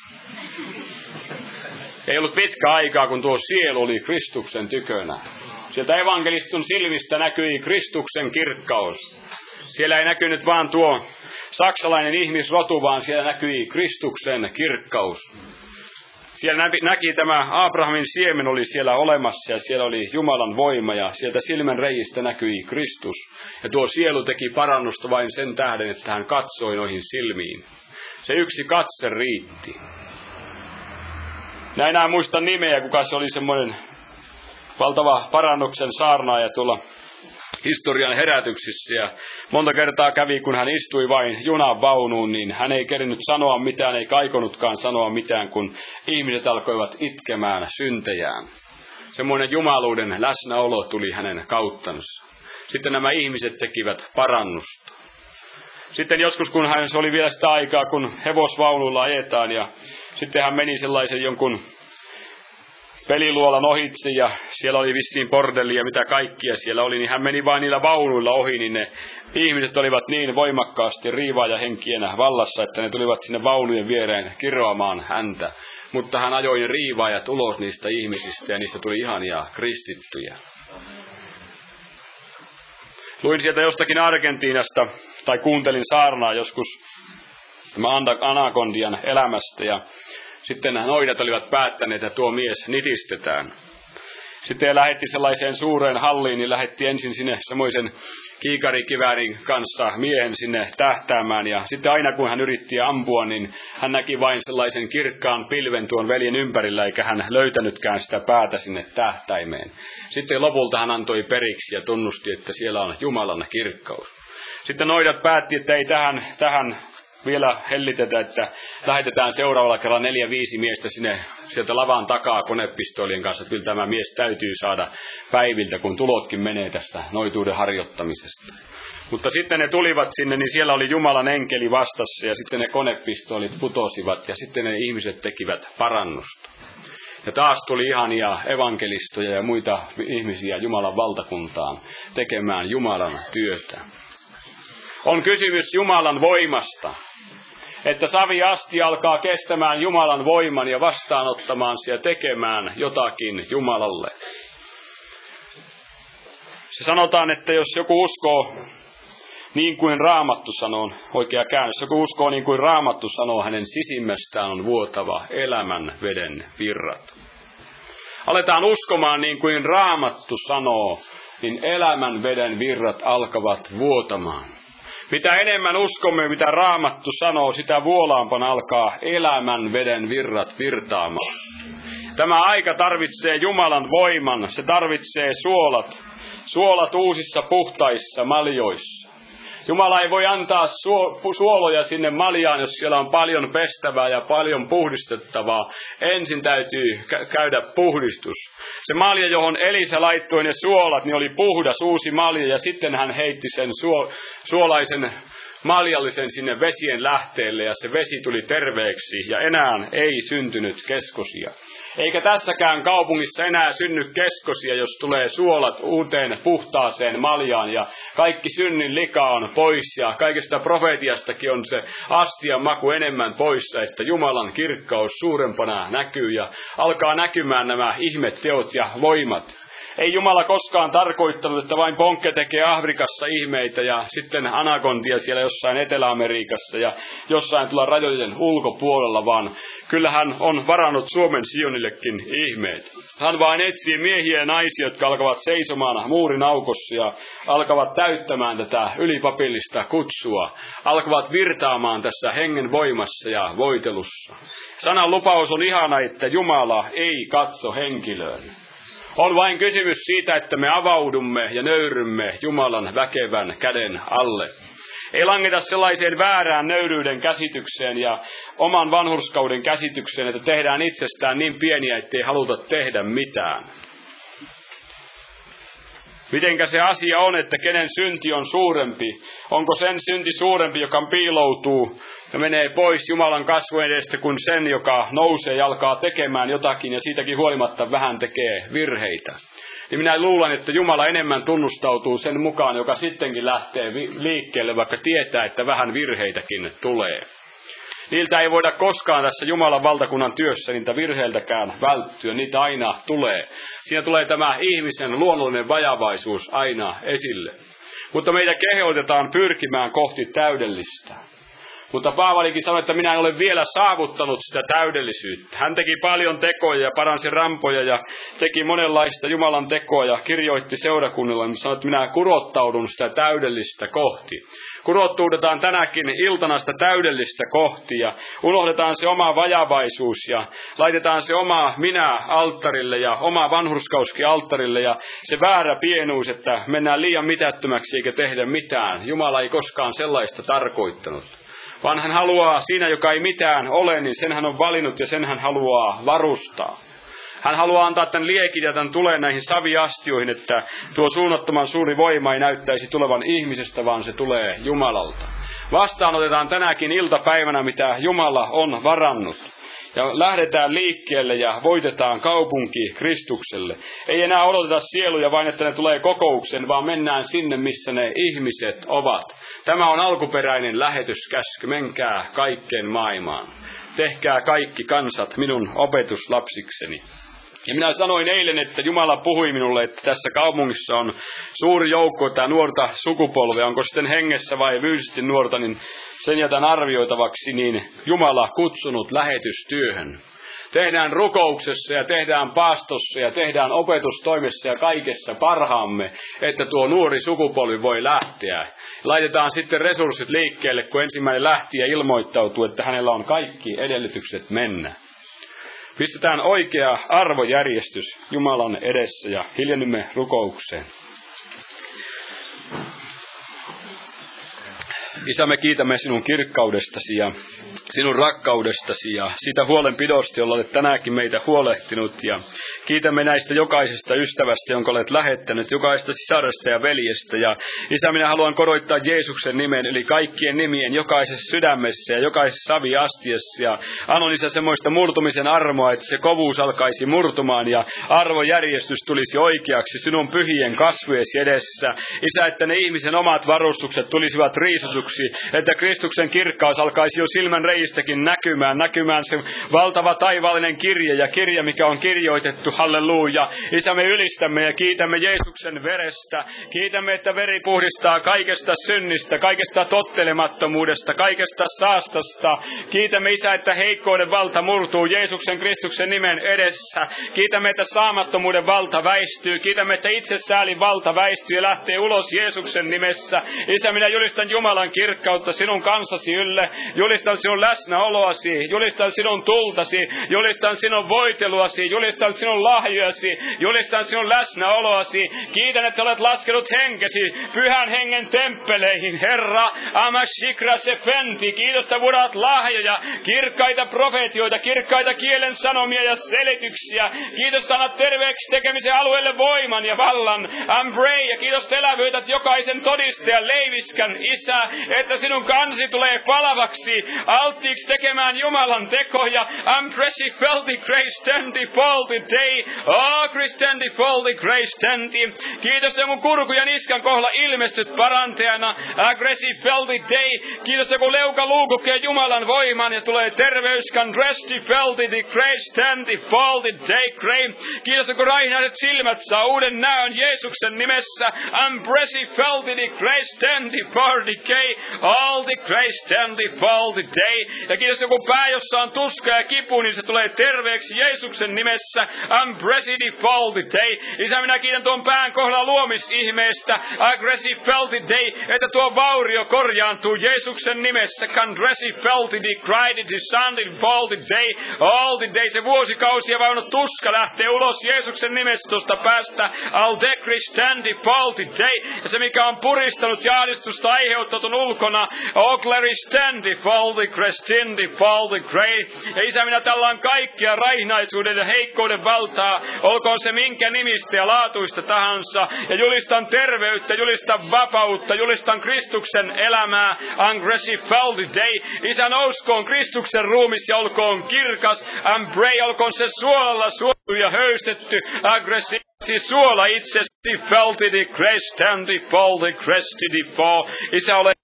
Ei ollut pitkä aikaa, kun tuo sielu oli Kristuksen tykönä. Sieltä evankelistun silmistä näkyi Kristuksen kirkkaus. Siellä ei näkynyt vaan tuo saksalainen ihmisrotu, vaan siellä näkyi Kristuksen kirkkaus. Siellä näki tämä Abrahamin siemen oli siellä olemassa ja siellä oli Jumalan voima ja sieltä silmän reijistä näkyi Kristus. Ja tuo sielu teki parannusta vain sen tähden, että hän katsoi noihin silmiin. Se yksi katse riitti. Minä enää muista nimeä, kuka se oli semmoinen valtava parannuksen saarnaaja tuolla historian herätyksissä. Ja monta kertaa kävi, kun hän istui vain junan vaunuun, niin hän ei kerinyt sanoa mitään, ei kaikonutkaan sanoa mitään, kun ihmiset alkoivat itkemään syntejään. Semmoinen jumaluuden läsnäolo tuli hänen kauttansa. Sitten nämä ihmiset tekivät parannusta. Sitten joskus, kun hän se oli vielä sitä aikaa, kun hevosvaunulla ajetaan ja sitten hän meni sellaisen jonkun peliluolan ohitse ja siellä oli vissiin bordelli ja mitä kaikkia siellä oli, niin hän meni vain niillä vaunuilla ohi, niin ne ihmiset olivat niin voimakkaasti riivaajahenkienä vallassa, että ne tulivat sinne vaunujen viereen kiroamaan häntä. Mutta hän ajoi ne riivaajat ulos niistä ihmisistä ja niistä tuli ihania kristittyjä. Luin sieltä jostakin Argentiinasta, tai kuuntelin saarnaa joskus Anakondian elämästä, ja sitten noidat olivat päättäneet, että tuo mies nitistetään. Sitten he lähetti sellaiseen suureen halliin, niin lähetti ensin sinne semmoisen kiikarikiväärin kanssa miehen sinne tähtäämään. Ja sitten aina kun hän yritti ampua, niin hän näki vain sellaisen kirkkaan pilven tuon veljen ympärillä, eikä hän löytänytkään sitä päätä sinne tähtäimeen. Sitten lopulta hän antoi periksi ja tunnusti, että siellä on Jumalan kirkkaus. Sitten noidat päätti, että ei tähän, tähän vielä hellitetä, että lähetetään seuraavalla kerralla neljä viisi miestä sinne sieltä lavan takaa konepistoolien kanssa. Että kyllä tämä mies täytyy saada päiviltä, kun tulotkin menee tästä noituuden harjoittamisesta. Mutta sitten ne tulivat sinne, niin siellä oli Jumalan enkeli vastassa ja sitten ne konepistoolit putosivat ja sitten ne ihmiset tekivät parannusta. Ja taas tuli ihania evankelistoja ja muita ihmisiä Jumalan valtakuntaan tekemään Jumalan työtä. On kysymys Jumalan voimasta, että savi asti alkaa kestämään Jumalan voiman ja vastaanottamaan se ja tekemään jotakin Jumalalle. Se sanotaan, että jos joku uskoo niin kuin Raamattu sanoo, oikea käännös, joku uskoo niin kuin Raamattu sanoo, hänen sisimmästään on vuotava elämän veden virrat. Aletaan uskomaan niin kuin Raamattu sanoo, niin elämän veden virrat alkavat vuotamaan. Mitä enemmän uskomme, mitä Raamattu sanoo, sitä vuolaampana alkaa elämän veden virrat virtaamaan. Tämä aika tarvitsee Jumalan voiman, se tarvitsee suolat, suolat uusissa puhtaissa maljoissa. Jumala ei voi antaa suoloja sinne maljaan, jos siellä on paljon pestävää ja paljon puhdistettavaa. Ensin täytyy käydä puhdistus. Se malja, johon Elisa laittoi ne suolat, niin oli puhdas uusi malja ja sitten hän heitti sen suo, suolaisen maljallisen sinne vesien lähteelle ja se vesi tuli terveeksi ja enää ei syntynyt keskosia. Eikä tässäkään kaupungissa enää synny keskosia, jos tulee suolat uuteen puhtaaseen maljaan ja kaikki synnin lika on pois ja kaikesta profetiastakin on se astian maku enemmän poissa, että Jumalan kirkkaus suurempana näkyy ja alkaa näkymään nämä ihmeteot ja voimat. Ei Jumala koskaan tarkoittanut, että vain Ponkke tekee Afrikassa ihmeitä ja sitten anakondia siellä jossain Etelä-Amerikassa ja jossain tuolla rajojen ulkopuolella, vaan kyllä hän on varannut Suomen Sionillekin ihmeitä. Hän vain etsii miehiä ja naisia, jotka alkavat seisomaan muurin aukossa ja alkavat täyttämään tätä ylipapillista kutsua, alkavat virtaamaan tässä hengen voimassa ja voitelussa. Sanan lupaus on ihana, että Jumala ei katso henkilöön. On vain kysymys siitä, että me avaudumme ja nöyrymme Jumalan väkevän käden alle. Ei langeta sellaiseen väärään nöyryyden käsitykseen ja oman vanhurskauden käsitykseen, että tehdään itsestään niin pieniä, ettei haluta tehdä mitään. Mitenkä se asia on, että kenen synti on suurempi? Onko sen synti suurempi, joka piiloutuu ja menee pois Jumalan kasvojen edestä, kuin sen, joka nousee ja alkaa tekemään jotakin ja siitäkin huolimatta vähän tekee virheitä? Niin minä luulen, että Jumala enemmän tunnustautuu sen mukaan, joka sittenkin lähtee liikkeelle, vaikka tietää, että vähän virheitäkin tulee. Niiltä ei voida koskaan tässä Jumalan valtakunnan työssä niitä virheiltäkään välttyä, niitä aina tulee. Siinä tulee tämä ihmisen luonnollinen vajavaisuus aina esille. Mutta meitä kehotetaan pyrkimään kohti täydellistä. Mutta Paavalikin sanoi, että minä en ole vielä saavuttanut sitä täydellisyyttä. Hän teki paljon tekoja ja paransi rampoja ja teki monenlaista Jumalan tekoa ja kirjoitti seurakunnilla. Mutta sanoi, että minä kurottaudun sitä täydellistä kohti. Kurottuudetaan tänäkin iltana sitä täydellistä kohti ja unohdetaan se oma vajavaisuus ja laitetaan se oma minä alttarille ja oma vanhurskauskin alttarille ja se väärä pienuus, että mennään liian mitättömäksi eikä tehdä mitään. Jumala ei koskaan sellaista tarkoittanut. Vaan hän haluaa siinä, joka ei mitään ole, niin sen hän on valinnut ja sen hän haluaa varustaa. Hän haluaa antaa tämän liekin ja tämän tulee näihin saviastioihin, että tuo suunnattoman suuri voima ei näyttäisi tulevan ihmisestä, vaan se tulee Jumalalta. Vastaanotetaan tänäkin iltapäivänä, mitä Jumala on varannut. Ja lähdetään liikkeelle ja voitetaan kaupunki Kristukselle. Ei enää odoteta sieluja vain, että ne tulee kokouksen, vaan mennään sinne, missä ne ihmiset ovat. Tämä on alkuperäinen lähetyskäsky. Menkää kaikkeen maailmaan. Tehkää kaikki kansat minun opetuslapsikseni. Ja minä sanoin eilen, että Jumala puhui minulle, että tässä kaupungissa on suuri joukko tämä nuorta sukupolvea. Onko sitten hengessä vai fyysisesti nuorta, niin sen jätän arvioitavaksi, niin Jumala kutsunut lähetystyöhön. tehdään rukouksessa ja tehdään paastossa ja tehdään opetustoimessa ja kaikessa parhaamme, että tuo nuori sukupolvi voi lähteä. Laitetaan sitten resurssit liikkeelle, kun ensimmäinen lähti ja ilmoittautuu, että hänellä on kaikki edellytykset mennä. Pistetään oikea arvojärjestys Jumalan edessä ja hiljennymme rukoukseen. Isä, me kiitämme sinun kirkkaudestasi ja sinun rakkaudestasi ja sitä huolenpidosta, jolla olet tänäänkin meitä huolehtinut. Ja kiitämme näistä jokaisesta ystävästä, jonka olet lähettänyt, jokaisesta sisaresta ja veljestä. Ja Isä, minä haluan koroittaa Jeesuksen nimen, eli kaikkien nimien jokaisessa sydämessä ja jokaisessa saviastiassa. Ja annon Isä semmoista murtumisen armoa, että se kovuus alkaisi murtumaan ja arvojärjestys tulisi oikeaksi sinun pyhien kasvujesi edessä. Isä, että ne ihmisen omat varustukset tulisivat riisutuksi, että Kristuksen kirkkaus alkaisi jo silmän reistäkin näkymään, näkymään se valtava taivaallinen kirje ja kirja, mikä on kirjoitettu, halleluja. Isä, me ylistämme ja kiitämme Jeesuksen verestä. Kiitämme, että veri puhdistaa kaikesta synnistä, kaikesta tottelemattomuudesta, kaikesta saastasta. Kiitämme, Isä, että heikkouden valta murtuu Jeesuksen Kristuksen nimen edessä. Kiitämme, että saamattomuuden valta väistyy. Kiitämme, että itsesäälin valta väistyy ja lähtee ulos Jeesuksen nimessä. Isä, minä julistan Jumalan kirkkautta sinun kansasi ylle. Julistan sinun läsnäoloasi, julistan sinun tultasi, julistan sinun voiteluasi, julistan sinun lahjojasi, julistan sinun läsnäoloasi. Kiitän, että olet laskenut henkesi pyhän hengen temppeleihin, Herra. Amashikra sefenti, kiitos, että vuodat lahjoja, kirkkaita profetioita, kirkkaita kielen sanomia ja selityksiä. Kiitos, että annat terveeksi tekemisen alueelle voiman ja vallan. Ambrei, ja kiitos, että elävöität jokaisen todistajan leiviskän, Isä, että sinun kansi tulee palavaksi, alttiiksi tekemään Jumalan tekoja. Ambresi felti grace tendi folti day. Oh, grace tendi folti grace tendi. Kiitos, että mun kurku ja niskan kohdalla ilmestyt parantajana. Aggresi felti day. Kiitos, että kun leuka luukukee Jumalan voiman ja tulee terveyskan resti felti di grace tendi folti day grey. Kiitos, että kun rainaiset silmät saa uuden näön Jeesuksen nimessä. Ambresi felti di grace tendi folti day. All the grace tendi folti day. Ja kiitos, että kun pää, jossa on tuska ja kipu, niin se tulee terveeksi Jeesuksen nimessä. Ambresi folti day. Isä, minä kiitän tuon pään kohdalla luomisihmeestä. Aggresi felti day. Että tuo vaurio korjaantuu Jeesuksen nimessä. Kandresi felti di cried di sandi folti day. All the day. Se vuosikausi ja vaunut tuska lähtee ulos Jeesuksen nimessä tuosta päästä. Al de Christandi folti day. Ja se, mikä on puristanut ja ahdistusta aiheuttanut ulkona. Ogleri standi folti Christindi folti grey. Ja Isä, minä tällaan kaikkia raihnaisuuden ja heikkouden valtaa. Olkoon se minkä nimistä ja laatuista tahansa. Ja julistan terveyttä, julistan vapautta, julistan Kristuksen elämää. Angresi felti day. Isä, nouskoon Kristuksen ruumis ja olkoon kirkas. Ambrei, olkoon se suolalla suotu ja höystetty. Aggresi suola itsesi felti di Christandi folti Christidi fall. Isä, ole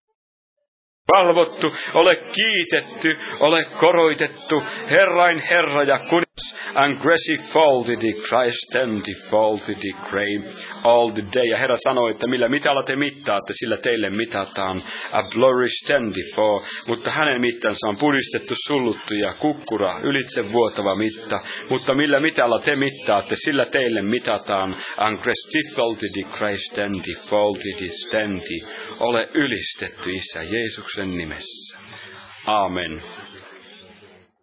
valvottu, ole kiitetty, ole koroitettu, Herrain Herra ja kuningas. Angresi folti di Christendi folti di grey all the day. Ja Herra sanoi, että millä mitalla te mittaatte, sillä teille mitataan. A glory stendi for. Mutta hänen mittansa on puristettu, sulluttu ja kukkura, ylitse vuotava mitta. Mutta millä mitalla te mittaatte, sillä teille mitataan. Angresi folti di Christendi folti di stendi. Ole ylistetty, Isä, Jeesuksen nimessä. Amen.